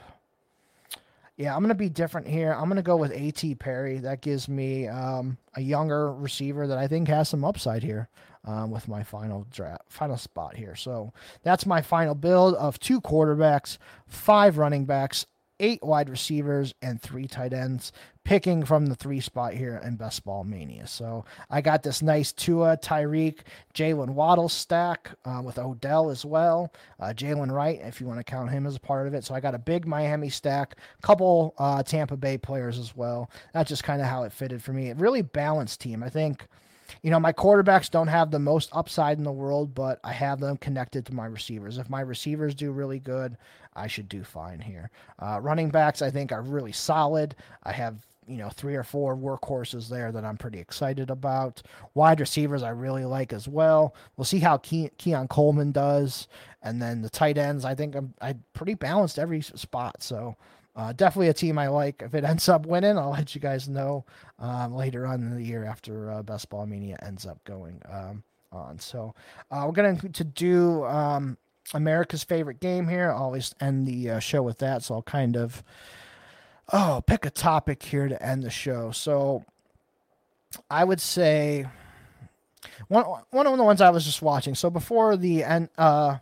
Yeah, I'm going to be different here. I'm going to go with A T Perry. That gives me um, a younger receiver that I think has some upside here um, with my final draft, final spot here. So that's my final build of two quarterbacks, five running backs, eight wide receivers, and three tight ends, picking from the three spot here in Best Ball Mania. So I got this nice Tua, Tyreek, Jalen Waddle stack uh, with Odell as well. Uh, Jalen Wright, if you want to count him as a part of it. So I got a big Miami stack, couple uh, Tampa Bay players as well. That's just kind of how it fitted for me. A really balanced team. I think, you know, my quarterbacks don't have the most upside in the world, but I have them connected to my receivers. If my receivers do really good, I should do fine here. Uh, running backs, I think, are really solid. I have, you know, three or four workhorses there that I'm pretty excited about. Wide receivers I really like as well. We'll see how Ke- Keon Coleman does. And then the tight ends, I think I'm I pretty balanced every spot. So uh, definitely a team I like. If it ends up winning, I'll let you guys know um, later on in the year after uh, Best Ball Mania ends up going um, on. So uh, we're going to do um, America's favorite game here. I'll always end the uh, show with that. So I'll kind of Oh, pick a topic here to end the show. So I would say one one of the ones I was just watching. So before the end, uh,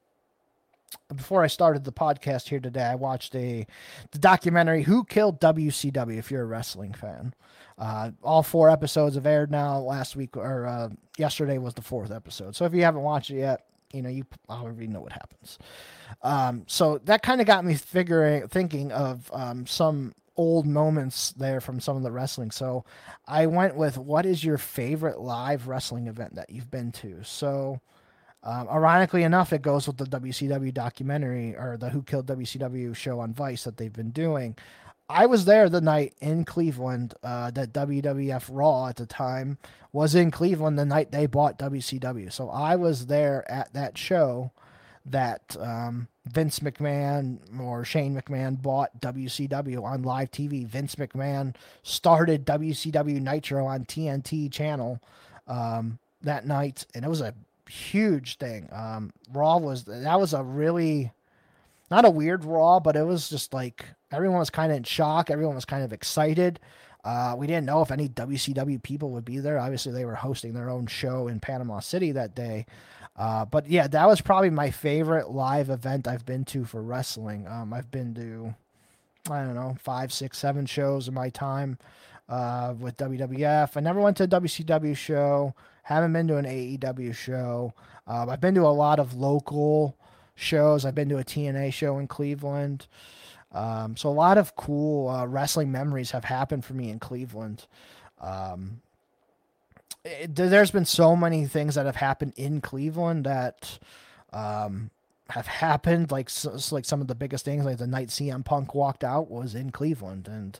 before I started the podcast here today, I watched a the documentary "Who Killed W C W." If you're a wrestling fan, uh, all four episodes have aired now. Last week or uh, yesterday was the fourth episode. So if you haven't watched it yet, you know you already know what happens. Um, so that kind of got me figuring, thinking of um, some old moments there from some of the wrestling. So I went with, what is your favorite live wrestling event that you've been to? So um, ironically enough, it goes with the W C W documentary, or the Who Killed W C W show on Vice that they've been doing. I was there the night in Cleveland uh, that W W F Raw at the time was in Cleveland the night they bought W C W. So I was there at that show that um, Vince McMahon or Shane McMahon bought W C W on live T V. Vince McMahon started W C W Nitro on T N T channel um, that night, and it was a huge thing. Um, Raw was, that was a really, not a weird Raw, but it was just like, everyone was kind of in shock. Everyone was kind of excited. Uh, we didn't know if any W C W people would be there. Obviously, they were hosting their own show in Panama City that day. Uh, but yeah, that was probably my favorite live event I've been to for wrestling. Um, I've been to, I don't know, five, six, seven shows in my time uh, with W W F. I never went to a W C W show. Haven't been to an A E W show. Um, I've been to a lot of local shows. I've been to a T N A show in Cleveland. Um, so a lot of cool uh, wrestling memories have happened for me in Cleveland. Um, It, there's been so many things that have happened in Cleveland that um, have happened. Like so, like some of the biggest things, like the night C M Punk walked out was in Cleveland, and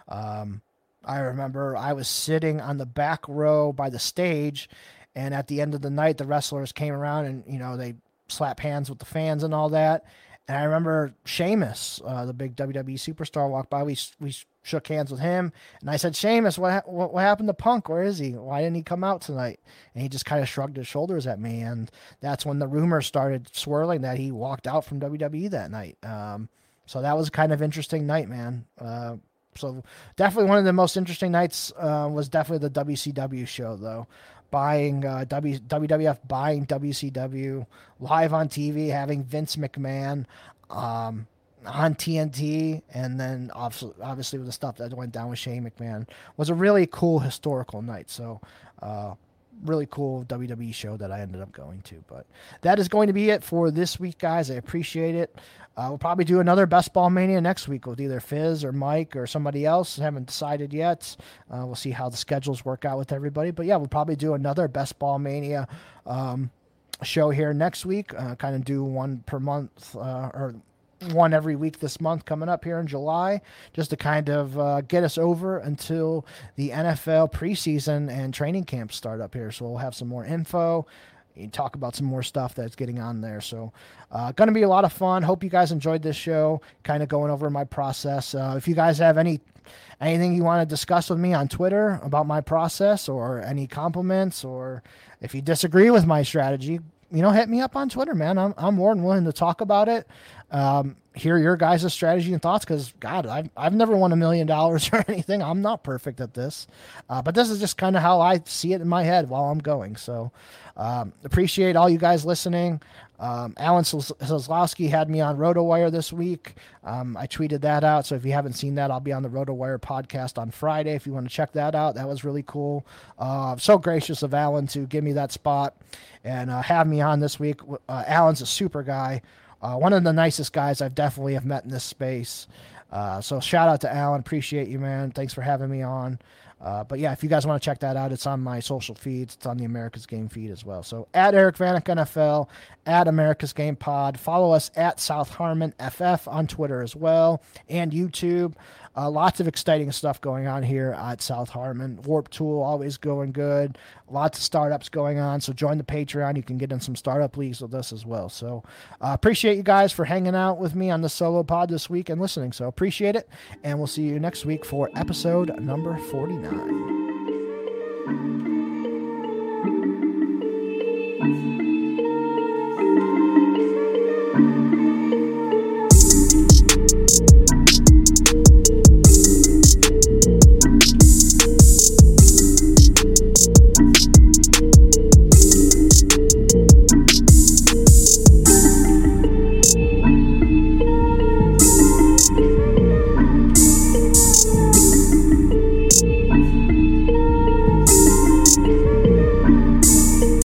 um, I remember I was sitting on the back row by the stage, and at the end of the night, the wrestlers came around and you know they slap hands with the fans and all that. And I remember Sheamus, uh, the big W W E superstar, walked by. We we shook hands with him, and I said, "Sheamus, what what, what happened to Punk? Where is he? Why didn't he come out tonight?" And he just kind of shrugged his shoulders at me, and that's when the rumors started swirling that he walked out from W W E that night. Um, so that was kind of interesting night, man. Uh, so definitely one of the most interesting nights uh, was definitely the W C W show, though. Buying uh, w, WWF buying W C W live on T V, having Vince McMahon um, on T N T, and then obviously, obviously with the stuff that went down with Shane McMahon was a really cool historical night. So uh, really cool W W E show that I ended up going to. But that is going to be it for this week, guys. I appreciate it. Uh, we'll probably do another Best Ball Mania next week with either Fizz or Mike or somebody else. I haven't decided yet. Uh, we'll see how the schedules work out with everybody. But yeah, we'll probably do another Best Ball Mania um, show here next week. Uh, kind of do one per month uh, or one every week this month coming up here in July, just to kind of uh, get us over until the N F L preseason and training camps start up here. So we'll have some more info. You talk about some more stuff that's getting on there. So uh, going to be a lot of fun. Hope you guys enjoyed this show, kind of going over my process. Uh, if you guys have any anything you want to discuss with me on Twitter about my process, or any compliments, or if you disagree with my strategy, you know, hit me up on Twitter, man. I'm I'm more than willing to talk about it. Um, hear your guys' strategy and thoughts, because God, I've, I've never won a million dollars or anything. I'm not perfect at this, uh, but this is just kind of how I see it in my head while I'm going. So um, appreciate all you guys listening. Um, Alan Seslowski had me on RotoWire this week. Um, I tweeted that out. So if you haven't seen that, I'll be on the RotoWire podcast on Friday. If you want to check that out, that was really cool. Uh, so gracious of Alan to give me that spot and uh, have me on this week. Uh, Alan's a super guy. Uh, one of the nicest guys I've definitely have met in this space. Uh, so shout out to Alan. Appreciate you, man. Thanks for having me on. Uh, but yeah, if you guys want to check that out, it's on my social feeds. It's on the America's Game feed as well. So at Eric Vanek N F L, at America's Game Pod. Follow us at South Harmon F F on Twitter as well, and YouTube. Uh, lots of exciting stuff going on here at South Harmon. Warp Tool always going good. Lots of startups going on. So join the Patreon. You can get in some startup leagues with us as well. So uh, appreciate you guys for hanging out with me on the solo pod this week and listening. So appreciate it. And we'll see you next week for episode number forty-nine.